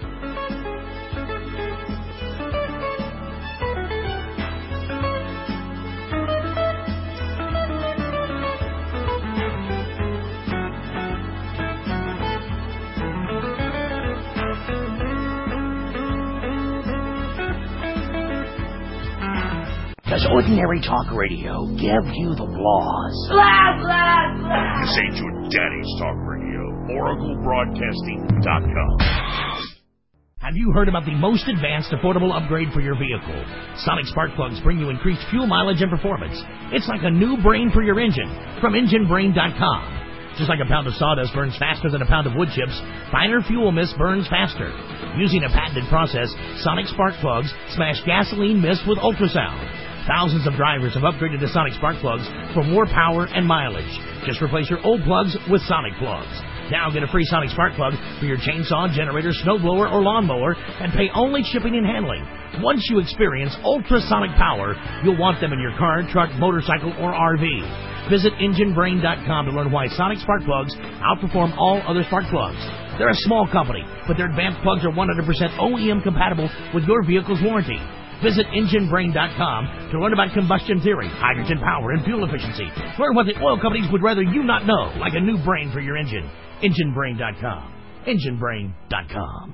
Does ordinary talk radio give you the blahs? Blah, blah, blah. This ain't your daddy's talk radio. OracleBroadcasting.com. Have you heard about the most advanced affordable upgrade for your vehicle? Sonic spark plugs bring you increased fuel mileage and performance. It's like a new brain for your engine from EngineBrain.com. Just like a pound of sawdust burns faster than a pound of wood chips, finer fuel mist burns faster. Using a patented process, Sonic spark plugs smash gasoline mist with ultrasound. Thousands of drivers have upgraded to Sonic spark plugs for more power and mileage. Just replace your old plugs with Sonic plugs. Now get a free Sonic spark plug for your chainsaw, generator, snowblower, or lawnmower and pay only shipping and handling. Once you experience ultrasonic power, you'll want them in your car, truck, motorcycle, or RV. Visit EngineBrain.com to learn why Sonic spark plugs outperform all other spark plugs. They're a small company, but their advanced plugs are 100% OEM compatible with your vehicle's warranty. Visit EngineBrain.com to learn about combustion theory, hydrogen power, and fuel efficiency. Learn what the oil companies would rather you not know, like a new brain for your engine. EngineBrain.com. EngineBrain.com.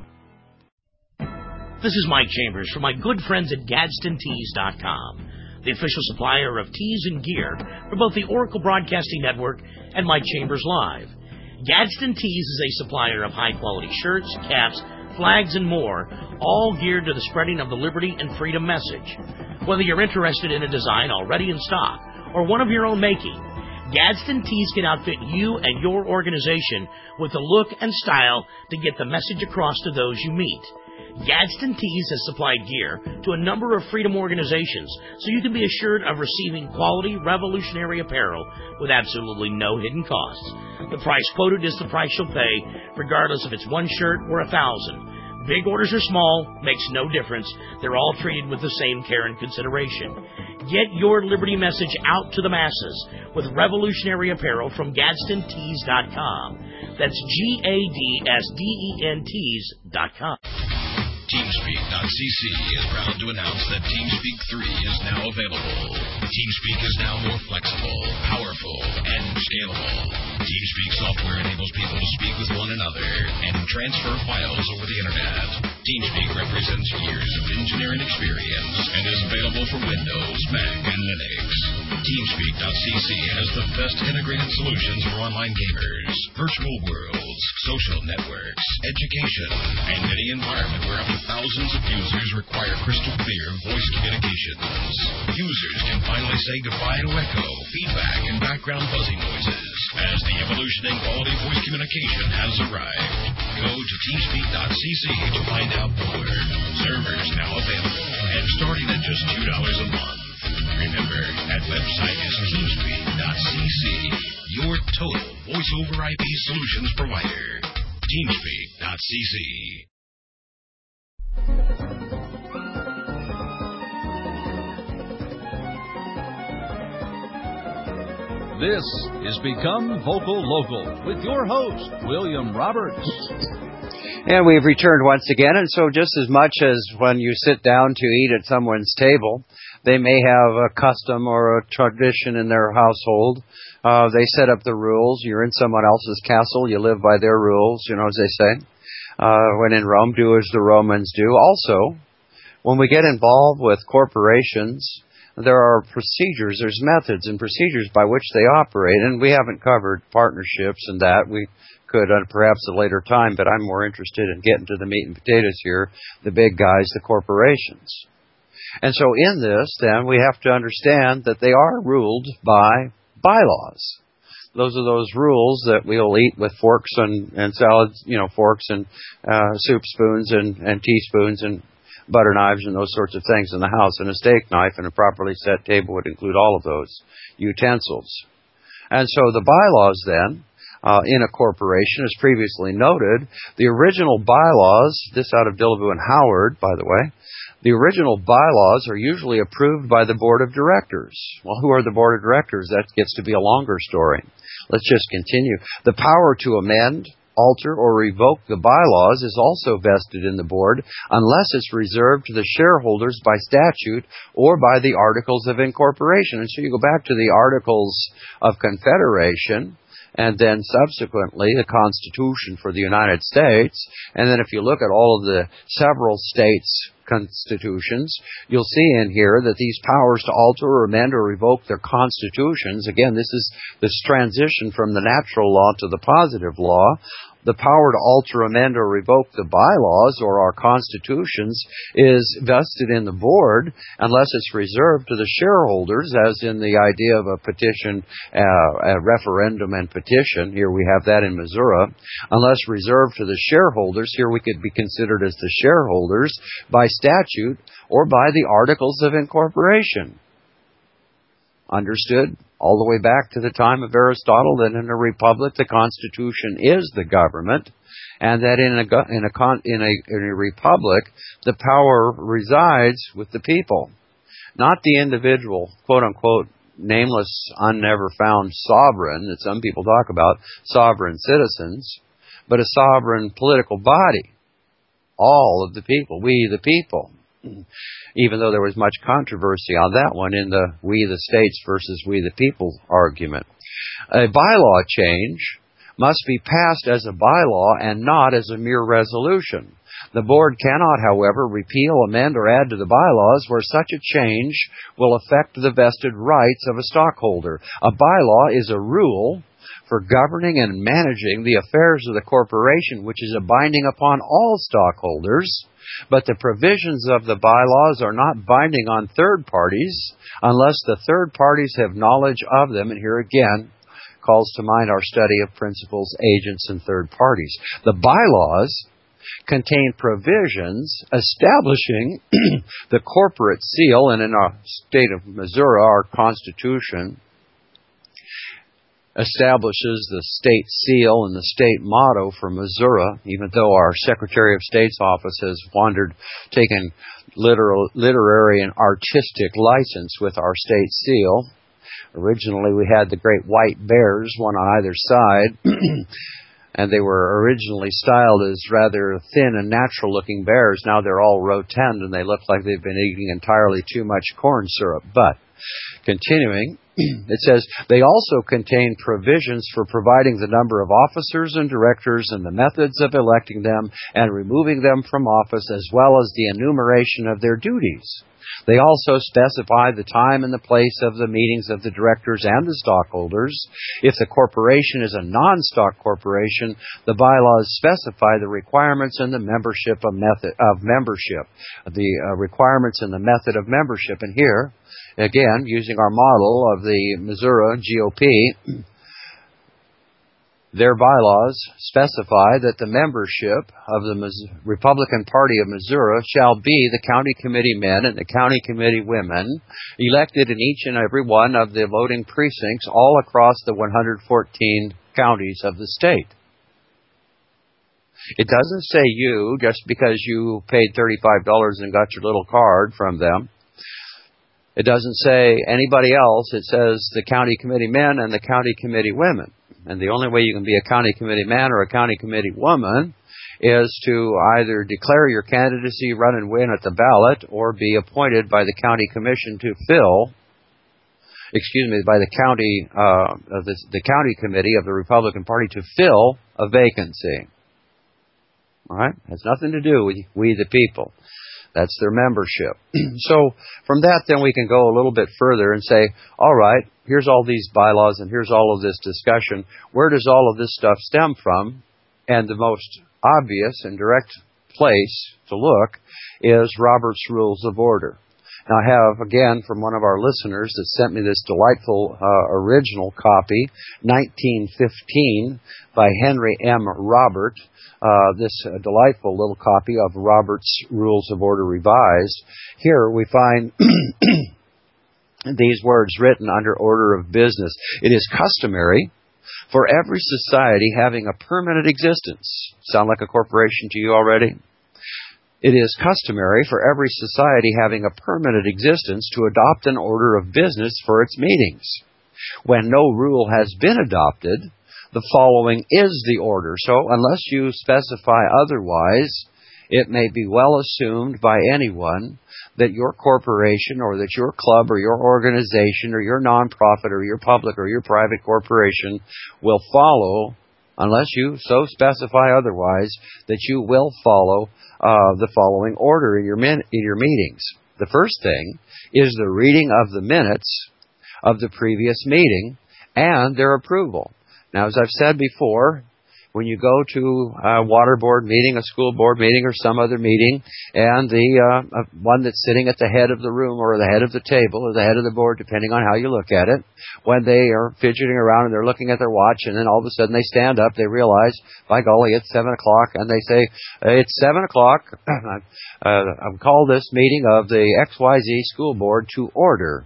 This is Mike Chambers from my good friends at GadsdenTees.com, the official supplier of tees and gear for both the Oracle Broadcasting Network and Mike Chambers Live. Gadsden Tees is a supplier of high-quality shirts, caps, flags, and more, all geared to the spreading of the liberty and freedom message. Whether you're interested in a design already in stock or one of your own making, Gadsden Tees can outfit you and your organization with the look and style to get the message across to those you meet. Gadsden Tees has supplied gear to a number of freedom organizations, so you can be assured of receiving quality, revolutionary apparel with absolutely no hidden costs. The price quoted is the price you'll pay, regardless if it's one shirt or 1,000. Big orders or small, makes no difference. They're all treated with the same care and consideration. Get your liberty message out to the masses with revolutionary apparel from GadsdenTees.com. That's GadsdenTees.com. TeamSpeak.cc is proud to announce that TeamSpeak 3 is now available. TeamSpeak is now more flexible, powerful, and scalable. TeamSpeak software enables people to speak with one another and transfer files over the internet. TeamSpeak represents years of engineering experience and is available for Windows, Mac, and Linux. TeamSpeak.cc has the best integrated solutions for online gamers, virtual worlds, social networks, education, and any environment where up to thousands of users require crystal clear voice communications. Users can finally say goodbye to echo, feedback, and background buzzing noises as the evolution in quality voice communication has arrived. Go to TeamSpeak.cc to find out more. Servers now available and starting at just $2 a month. Remember, that website is TeamSpeak.cc, your total voice-over IP solutions provider. TeamSpeak.cc. This is Become Vocal Local with your host, William Roberts. And we've returned once again, and so just as much as when you sit down to eat at someone's table, they may have a custom or a tradition in their household. They set up the rules. You're in someone else's castle. You live by their rules, as they say. When in Rome, do as the Romans do. Also, when we get involved with corporations, there are procedures, there's methods and procedures by which they operate, and we haven't covered partnerships and that. We could at perhaps a later time, but I'm more interested in getting to the meat and potatoes here, the big guys, the corporations. And so in this, then, we have to understand that they are ruled by bylaws. Those are those rules that we'll eat with forks and salads, forks and soup spoons and teaspoons and butter knives and those sorts of things in the house. And a steak knife and a properly set table would include all of those utensils. And so the bylaws then, in a corporation, as previously noted, the original bylaws, this out of Dillaboo and Howard, by the way, the original bylaws are usually approved by the board of directors. Well, who are the board of directors? That gets to be a longer story. Let's just continue. The power to amend, alter, or revoke the bylaws is also vested in the board unless it's reserved to the shareholders by statute or by the Articles of Incorporation. And so you go back to the Articles of Confederation, and then subsequently the Constitution for the United States. And then if you look at all of the several states' constitutions, you'll see in here that these powers to alter or amend or revoke their constitutions, again, this is this transition from the natural law to the positive law. The power to alter, amend, or revoke the bylaws or our constitutions is vested in the board unless it's reserved to the shareholders, as in the idea of a petition, a referendum and petition. Here we have that in Missouri. Unless reserved to the shareholders, here we could be considered as the shareholders by statute or by the Articles of Incorporation. Understood? All the way back to the time of Aristotle, that in a republic the Constitution is the government, and that in a republic the power resides with the people, not the individual, quote unquote, nameless, unnever found sovereign that some people talk about, sovereign citizens, but a sovereign political body. All of the people, we the people. Even though there was much controversy on that one in the we the states versus we the people argument. A bylaw change must be passed as a bylaw and not as a mere resolution. The board cannot, however, repeal, amend, or add to the bylaws where such a change will affect the vested rights of a stockholder. A bylaw is a rule for governing and managing the affairs of the corporation, which is a binding upon all stockholders, but the provisions of the bylaws are not binding on third parties unless the third parties have knowledge of them. And here again calls to mind our study of principals, agents, and third parties. The bylaws contain provisions establishing the corporate seal, and in our state of Missouri, our Constitution establishes the state seal and the state motto for Missouri, even though our Secretary of State's office has taken literary and artistic license with our state seal. Originally, we had the great white bears, one on either side, and they were originally styled as rather thin and natural-looking bears. Now they're all rotund, and they look like they've been eating entirely too much corn syrup. But continuing, it says, they also contain provisions for providing the number of officers and directors and the methods of electing them and removing them from office, as well as the enumeration of their duties. They also specify the time and the place of the meetings of the directors and the stockholders. If the corporation is a non-stock corporation, the bylaws specify the requirements and the membership the requirements and the method of membership. And here, again, using our model of the Missouri GOP, their bylaws specify that the membership of the Republican Party of Missouri shall be the county committee men and the county committee women elected in each and every one of the voting precincts all across the 114 counties of the state. It doesn't say you just because you paid $35 and got your little card from them. It doesn't say anybody else. It says the county committee men and the county committee women. And the only way you can be a county committee man or a county committee woman is to either declare your candidacy, run and win at the ballot, or be appointed by the county commission to fill, by the county committee of the Republican Party to fill a vacancy. All right? Has nothing to do with we the people. That's their membership. So from that, then we can go a little bit further and say, all right, here's all these bylaws and here's all of this discussion. Where does all of this stuff stem from? And the most obvious and direct place to look is Robert's Rules of Order. Now, I have, again, from one of our listeners that sent me this delightful original copy, 1915, by Henry M. Robert, this delightful little copy of Robert's Rules of Order Revised. Here we find these words written under order of business. It is customary for every society having a permanent existence. Sound like a corporation to you already? It is customary for every society having a permanent existence to adopt an order of business for its meetings. When no rule has been adopted, the following is the order. So unless you specify otherwise, it may be well assumed by anyone that your corporation or that your club or your organization or your nonprofit or your public or your private corporation will follow, unless you so specify otherwise, that you will follow the following order in your meetings. The first thing is the reading of the minutes of the previous meeting and their approval. Now, as I've said before, when you go to a water board meeting, a school board meeting, or some other meeting, and the one that's sitting at the head of the room or the head of the table or the head of the board, depending on how you look at it, when they are fidgeting around and they're looking at their watch, and then all of a sudden they stand up, they realize, by golly, it's 7 o'clock, and they say, it's 7 o'clock, I've called this meeting of the XYZ school board to order.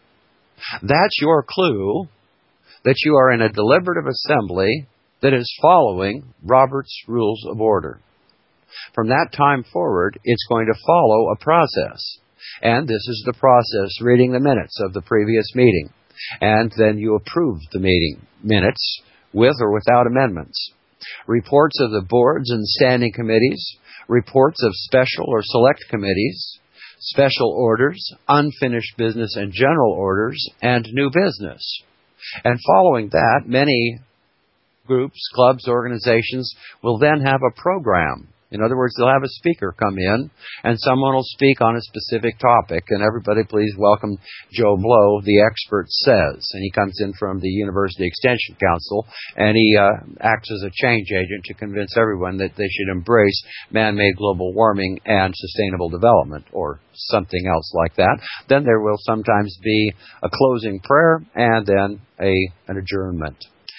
That's your clue that you are in a deliberative assembly that is following Robert's Rules of Order. From that time forward, it's going to follow a process. And this is the process, reading the minutes of the previous meeting. And then you approve the meeting minutes with or without amendments. Reports of the boards and standing committees, reports of special or select committees, special orders, unfinished business and general orders, and new business. And following that, many groups, clubs, organizations will then have a program. In other words, they'll have a speaker come in, and someone will speak on a specific topic. And everybody please welcome Joe Blow, the expert says. And he comes in from the University Extension Council, and he acts as a change agent to convince everyone that they should embrace man-made global warming and sustainable development, or something else like that. Then there will sometimes be a closing prayer, and then an adjournment.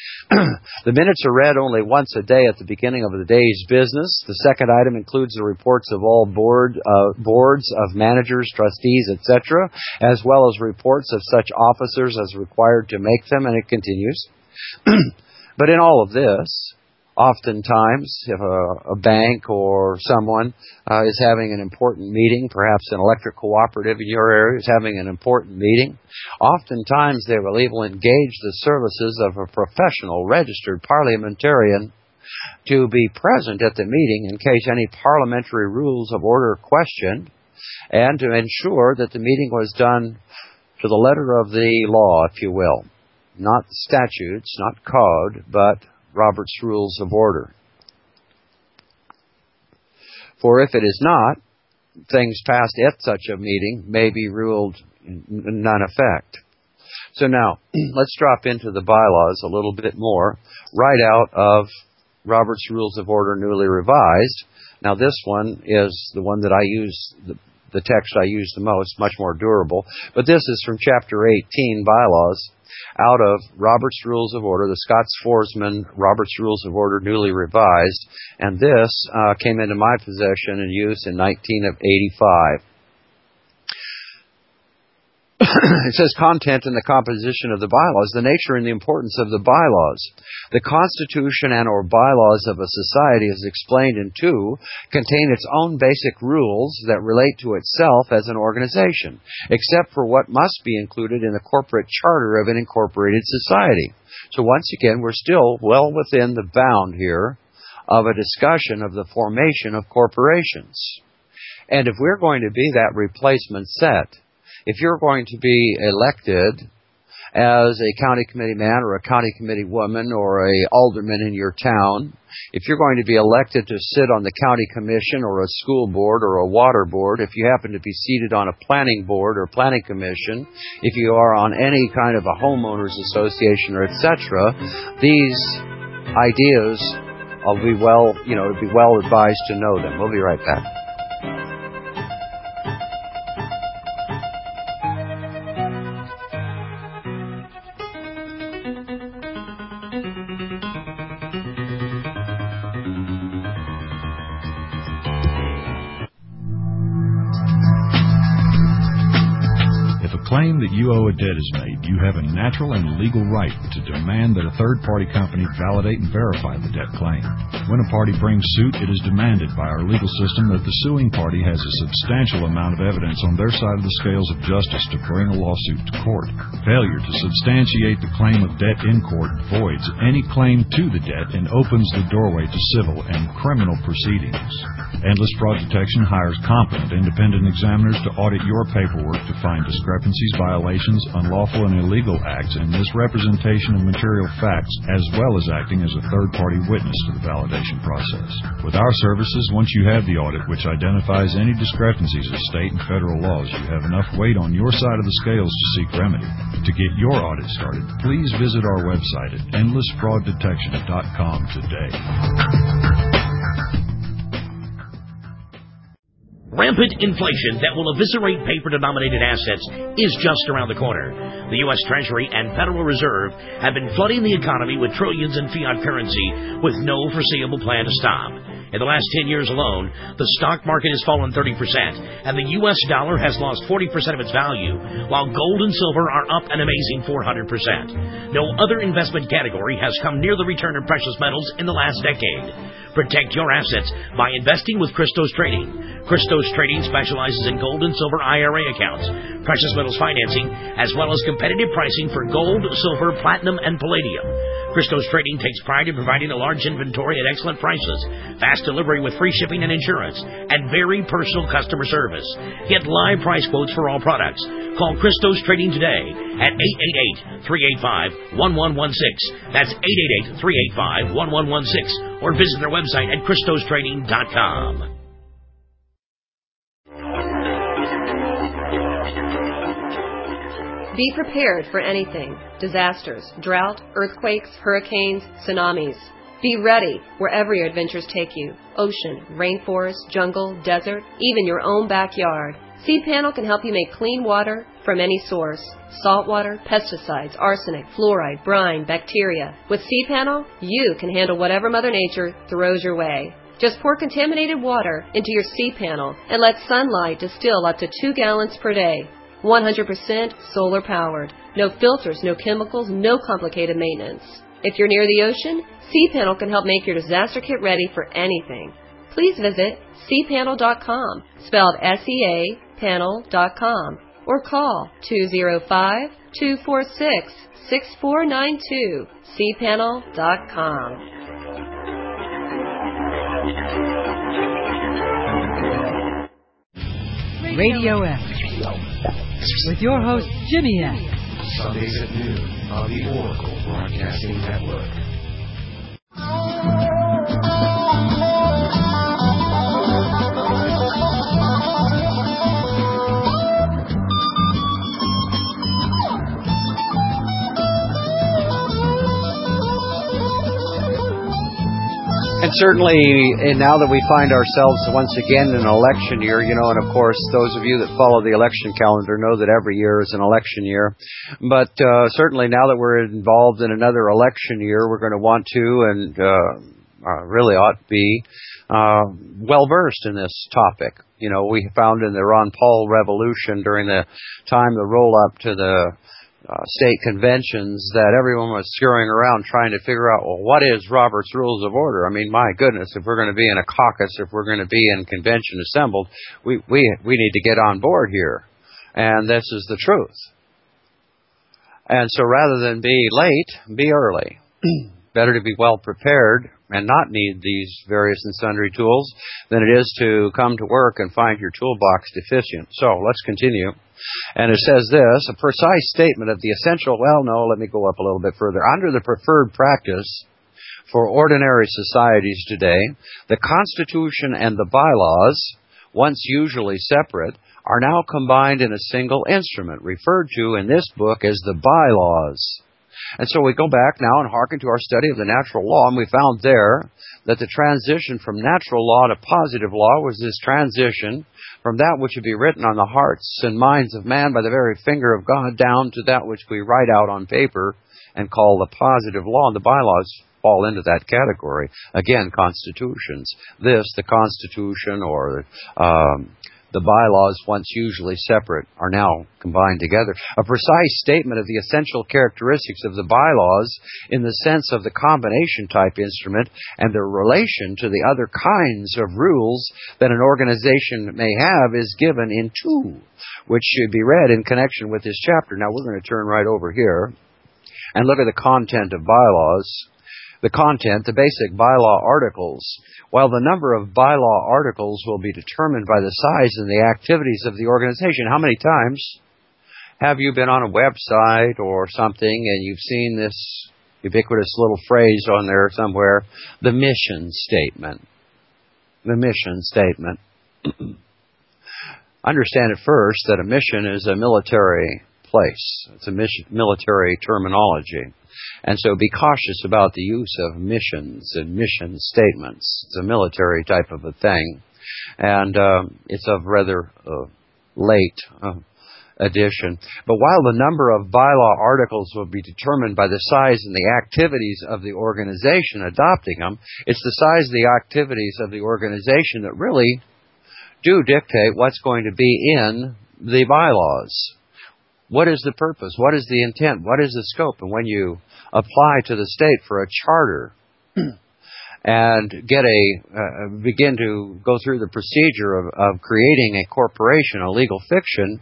The minutes are read only once a day at the beginning of the day's business. The second item includes the reports of all boards of managers, trustees, etc., as well as reports of such officers as required to make them, and it continues. But in all of this, oftentimes, if a bank or someone is having an important meeting, perhaps an electric cooperative in your area is having an important meeting, oftentimes they will even engage the services of a professional registered parliamentarian to be present at the meeting in case any parliamentary rules of order are questioned, and to ensure that the meeting was done to the letter of the law, if you will. Not statutes, not code, but Robert's Rules of Order. For if it is not, things passed at such a meeting may be ruled non effect. So now, let's drop into the bylaws a little bit more, right out of Robert's Rules of Order newly revised. Now this one is the one that I use, the text I use the most, much more durable. But this is from Chapter 18, Bylaws, out of Robert's Rules of Order, the Scots-Forsman Robert's Rules of Order newly revised. And this came into my possession and use in 1985. It says content and the composition of the bylaws, the nature and the importance of the bylaws. The constitution and or bylaws of a society, as explained in 2, contain its own basic rules that relate to itself as an organization, except for what must be included in the corporate charter of an incorporated society. So once again, we're still well within the bound here of a discussion of the formation of corporations. And if we're going to be that replacement set, if you're going to be elected as a county committee man or a county committee woman or a alderman in your town, if you're going to be elected to sit on the county commission or a school board or a water board, if you happen to be seated on a planning board or planning commission, if you are on any kind of a homeowners association or etc., these ideas will be well advised to know them. We'll be right back. Claim that you owe a debt is made, you have a natural and legal right to demand that a third-party company validate and verify the debt claim. When a party brings suit, it is demanded by our legal system that the suing party has a substantial amount of evidence on their side of the scales of justice to bring a lawsuit to court. Failure to substantiate the claim of debt in court voids any claim to the debt and opens the doorway to civil and criminal proceedings. Endless Fraud Detection hires competent independent examiners to audit your paperwork to find discrepancies, violations, unlawful and illegal acts, and misrepresentation of material facts, as well as acting as a third-party witness to the validation process. With our services, once you have the audit, which identifies any discrepancies of state and federal laws, you have enough weight on your side of the scales to seek remedy. To get your audit started, please visit our website at endlessfrauddetection.com today. Rampant inflation that will eviscerate paper-denominated assets is just around the corner. The U.S. Treasury and Federal Reserve have been flooding the economy with trillions in fiat currency with no foreseeable plan to stop. In the last 10 years alone, the stock market has fallen 30%, and the U.S. dollar has lost 40% of its value, while gold and silver are up an amazing 400%. No other investment category has come near the return of precious metals in the last decade. Protect your assets by investing with Christos Trading. Christos Trading specializes in gold and silver IRA accounts, precious metals financing, as well as competitive pricing for gold, silver, platinum, and palladium. Christos Trading takes pride in providing a large inventory at excellent prices, fast delivery with free shipping and insurance, and very personal customer service. Get live price quotes for all products. Call Christos Trading today at 888-385-1116. That's 888-385-1116. Or visit their website at ChristosTrading.com. Be prepared for anything: disasters, drought, earthquakes, hurricanes, tsunamis. Be ready wherever your adventures take you: ocean, rainforest, jungle, desert, even your own backyard. cPanel can help you make clean water from any source: salt water, pesticides, arsenic, fluoride, brine, bacteria. With cPanel, you can handle whatever Mother Nature throws your way. Just pour contaminated water into your cPanel and let sunlight distill up to 2 gallons per day. 100% solar powered. No filters, no chemicals, no complicated maintenance. If you're near the ocean, cPanel can help make your disaster kit ready for anything. Please visit cpanel.com, spelled SEA panel.com, or call 205-246-6492, cpanel.com. Radio X, with your host, Jimmy X. Sundays at noon on the Oracle Broadcasting Network. And certainly, now that we find ourselves once again in an election year, and of course, those of you that follow the election calendar know that every year is an election year. But certainly, now that we're involved in another election year, we're going to want to and really ought to be well-versed in this topic. We found in the Ron Paul revolution during the time, the roll-up to the state conventions, that everyone was scurrying around trying to figure out, well, what is Robert's Rules of Order? I mean, my goodness, if we're going to be in a caucus, if we're going to be in convention assembled, we need to get on board here. And this is the truth. And so rather than be late, be early. Better to be well prepared and not need these various and sundry tools than it is to come to work and find your toolbox deficient. So let's continue. And it says this, a precise statement of the essential, let me go up a little bit further. Under the preferred practice for ordinary societies today, the Constitution and the bylaws, once usually separate, are now combined in a single instrument, referred to in this book as the bylaws. And so we go back now and hearken to our study of the natural law, and we found there that the transition from natural law to positive law was this transition from that which would be written on the hearts and minds of man by the very finger of God down to that which we write out on paper and call the positive law. And the bylaws fall into that category. Again, constitutions. The Constitution or the bylaws, once usually separate, are now combined together. A precise statement of the essential characteristics of the bylaws in the sense of the combination type instrument and their relation to the other kinds of rules that an organization may have is given in 2, which should be read in connection with this chapter. Now we're going to turn right over here and look at the content of bylaws. The content, the basic bylaw articles. While the number of bylaw articles will be determined by the size and the activities of the organization. How many times have you been on a website or something and you've seen this ubiquitous little phrase on there somewhere? The mission statement. The mission statement. Understand at first that a mission is a military place. It's a military terminology. And so be cautious about the use of missions and mission statements. It's a military type of a thing. And it's of rather late edition. But while the number of bylaw articles will be determined by the size and the activities of the organization adopting them, it's the size of the activities of the organization that really do dictate what's going to be in the bylaws. What is the purpose? What is the intent? What is the scope? And when you apply to the state for a charter and begin to go through the procedure of creating a corporation, a legal fiction,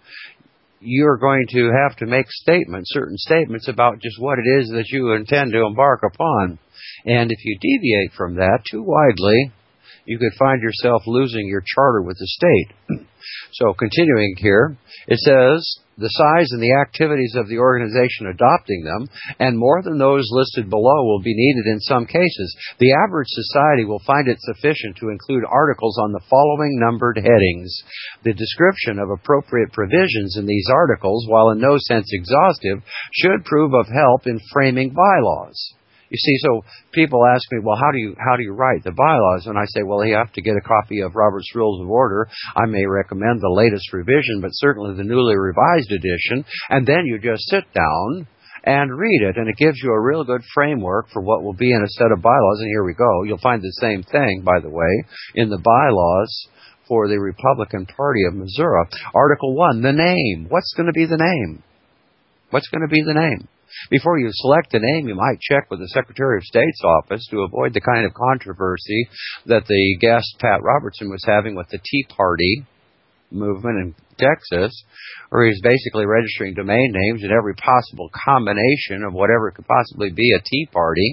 you're going to have to make certain statements about just what it is that you intend to embark upon. And if you deviate from that too widely, you could find yourself losing your charter with the state. So continuing here, it says, the size and the activities of the organization adopting them, and more than those listed below will be needed in some cases. The average society will find it sufficient to include articles on the following numbered headings. The description of appropriate provisions in these articles, while in no sense exhaustive, should prove of help in framing bylaws. You see, so people ask me, well, how do you write the bylaws? And I say, well, you have to get a copy of Robert's Rules of Order. I may recommend the latest revision, but certainly the newly revised edition. And then you just sit down and read it, and it gives you a real good framework for what will be in a set of bylaws. And here we go. You'll find the same thing, by the way, in the bylaws for the Republican Party of Missouri. Article 1, the name. What's going to be the name? What's going to be the name? Before you select a name, you might check with the Secretary of State's office to avoid the kind of controversy that the guest, Pat Robertson, was having with the Tea Party movement in Texas, where he's basically registering domain names in every possible combination of whatever could possibly be a Tea Party.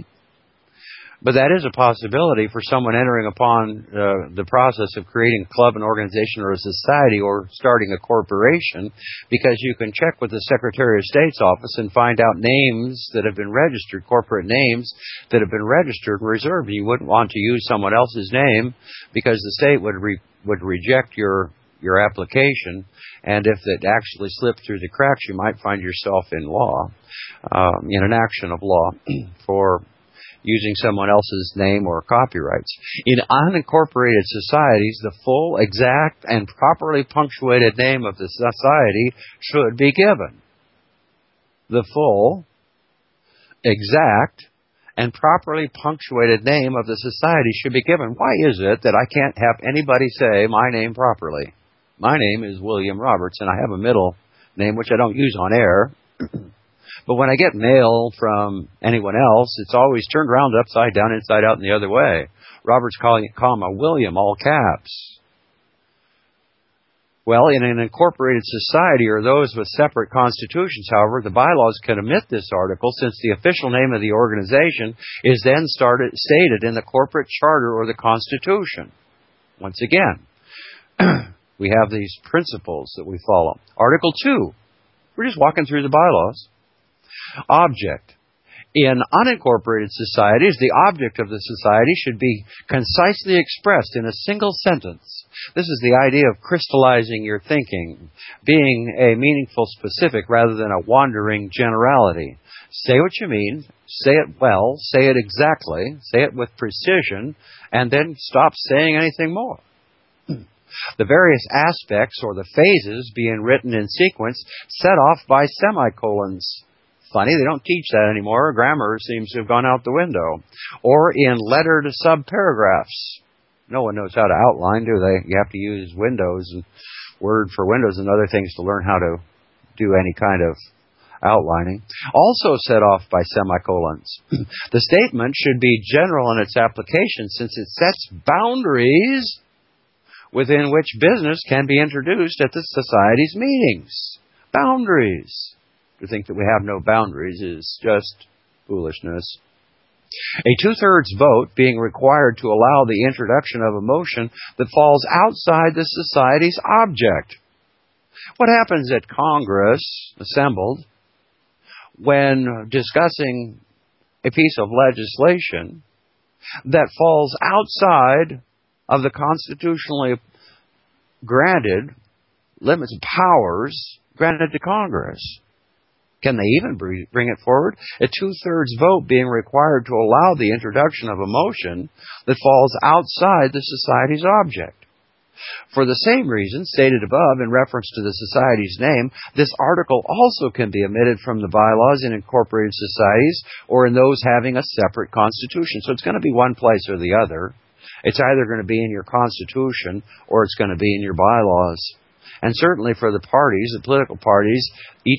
But that is a possibility for someone entering upon the process of creating a club, an organization, or a society, or starting a corporation, because you can check with the Secretary of State's office and find out names that have been registered, corporate names that have been registered and reserved. You wouldn't want to use someone else's name because the state would reject your application, and if it actually slipped through the cracks, you might find yourself in law, in an action of law for using someone else's name or copyrights. In unincorporated societies, the full, exact, and properly punctuated name of the society should be given. The full, exact, and properly punctuated name of the society should be given. Why is it that I can't have anybody say my name properly? My name is William Roberts, and I have a middle name, which I don't use on air. But when I get mail from anyone else, it's always turned around, upside down, inside out, and the other way. Roberts, comma, William, all caps. Well, in an incorporated society or those with separate constitutions, however, the bylaws can omit this article since the official name of the organization is then stated in the corporate charter or the constitution. Once again, we have these principles that we follow. Article 2, we're just walking through the bylaws. Object. In unincorporated societies, the object of the society should be concisely expressed in a single sentence. This is the idea of crystallizing your thinking, being a meaningful specific rather than a wandering generality. Say what you mean, say it well, say it exactly, say it with precision, and then stop saying anything more. The various aspects or the phases being written in sequence set off by semicolons. Funny, they don't teach that anymore. Grammar seems to have gone out the window. Or in lettered subparagraphs. No one knows how to outline, do they? You have to use Windows and Word for Windows and other things to learn how to do any kind of outlining. Also set off by semicolons. The statement should be general in its application since it sets boundaries within which business can be introduced at the society's meetings. Boundaries. To think that we have no boundaries is just foolishness. A 2/3 vote being required to allow the introduction of a motion that falls outside the society's object. What happens at Congress, assembled, when discussing a piece of legislation that falls outside of the constitutionally granted limits of powers granted to Congress? Can they even bring it forward? A 2/3 vote being required to allow the introduction of a motion that falls outside the society's object. For the same reason stated above in reference to the society's name, this article also can be omitted from the bylaws in incorporated societies or in those having a separate constitution. So it's going to be one place or the other. It's either going to be in your constitution or it's going to be in your bylaws. And certainly for the parties, the political parties,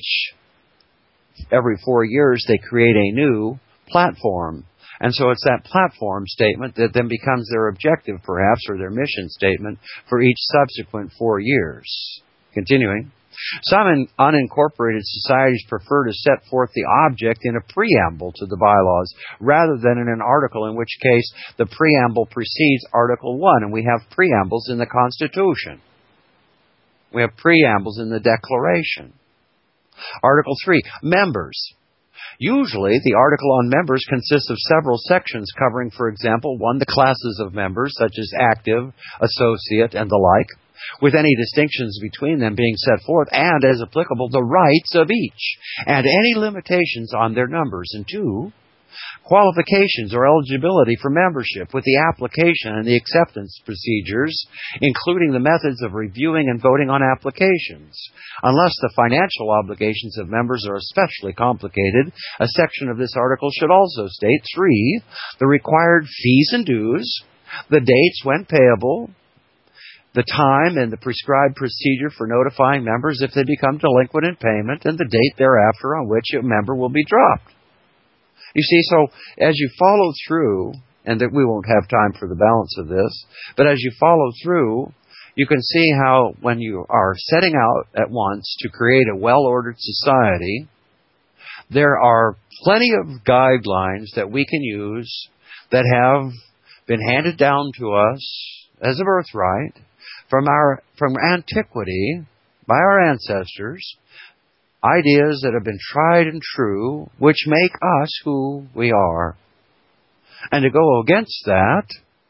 every 4 years they create a new platform. And so it's that platform statement that then becomes their objective, perhaps, or their mission statement for each subsequent 4 years. Continuing. Some unincorporated societies prefer to set forth the object in a preamble to the bylaws rather than in an article, in which case the preamble precedes Article 1, and we have preambles in the Constitution. We have preambles in the Declaration. Article 3, members. Usually, the article on members consists of several sections covering, for example, 1, the classes of members, such as active, associate, and the like, with any distinctions between them being set forth, and, as applicable, the rights of each, and any limitations on their numbers. And 2, qualifications or eligibility for membership, with the application and the acceptance procedures, including the methods of reviewing and voting on applications. Unless the financial obligations of members are especially complicated, a section of this article should also state 3, the required fees and dues, the dates when payable, the time and the prescribed procedure for notifying members if they become delinquent in payment, and the date thereafter on which a member will be dropped. You see, so as you follow through, and that we won't have time for the balance of this, but as you follow through, you can see how when you are setting out at once to create a well-ordered society, there are plenty of guidelines that we can use that have been handed down to us as a birthright from antiquity by our ancestors, ideas that have been tried and true, which make us who we are. And to go against that,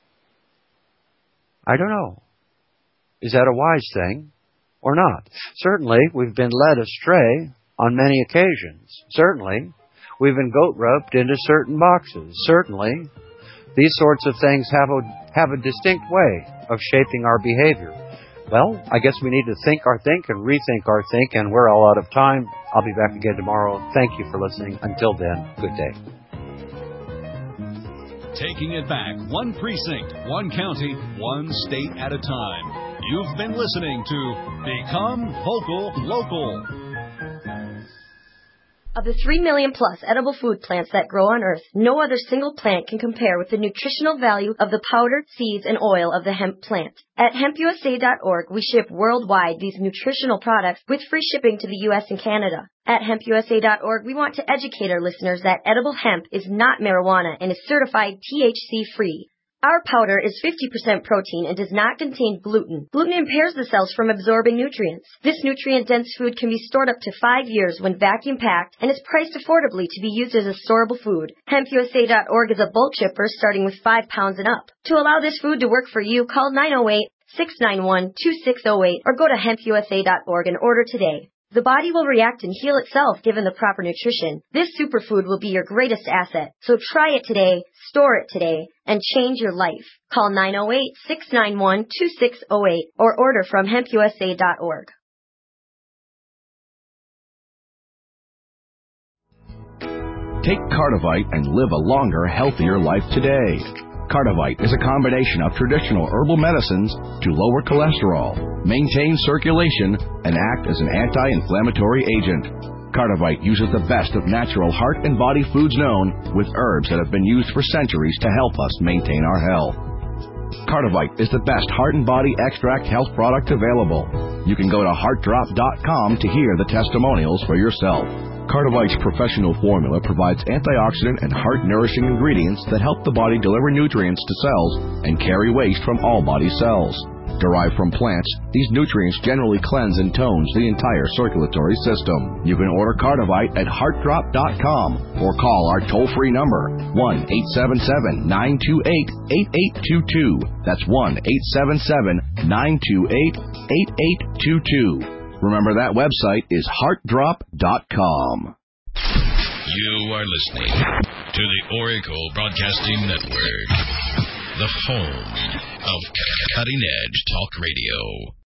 I don't know. Is that a wise thing or not? Certainly, we've been led astray on many occasions. Certainly, we've been goat-roped into certain boxes. Certainly, these sorts of things have a distinct way of shaping our behavior. Well, I guess we need to think our think and rethink our think, and we're all out of time. I'll be back again tomorrow. Thank you for listening. Until then, good day. Taking it back, one precinct, one county, one state at a time. You've been listening to Become Vocal Local. Of the 3 million plus edible food plants that grow on Earth, no other single plant can compare with the nutritional value of the powder, seeds, and oil of the hemp plant. At hempusa.org, we ship worldwide these nutritional products with free shipping to the U.S. and Canada. At hempusa.org, we want to educate our listeners that edible hemp is not marijuana and is certified THC-free. Our powder is 50% protein and does not contain gluten. Gluten impairs the cells from absorbing nutrients. This nutrient-dense food can be stored up to 5 years when vacuum-packed and is priced affordably to be used as a storable food. HempUSA.org is a bulk shipper starting with 5 pounds and up. To allow this food to work for you, call 908-691-2608 or go to HempUSA.org and order today. The body will react and heal itself given the proper nutrition. This superfood will be your greatest asset. So try it today, store it today, and change your life. Call 908-691-2608 or order from hempusa.org. Take Cardivite and live a longer, healthier life today. Cardivite is a combination of traditional herbal medicines to lower cholesterol, maintain circulation, and act as an anti-inflammatory agent. Cardivite uses the best of natural heart and body foods known, with herbs that have been used for centuries to help us maintain our health. Cardivite is the best heart and body extract health product available. You can go to heartdrop.com to hear the testimonials for yourself. Cardivite's professional formula provides antioxidant and heart-nourishing ingredients that help the body deliver nutrients to cells and carry waste from all body cells. Derived from plants, these nutrients generally cleanse and tones the entire circulatory system. You can order Cardivite at heartdrop.com or call our toll-free number, 1-877-928-8822. That's 1-877-928-8822. Remember, that website is heartdrop.com. You are listening to the Oracle Broadcasting Network, the home of cutting-edge talk radio.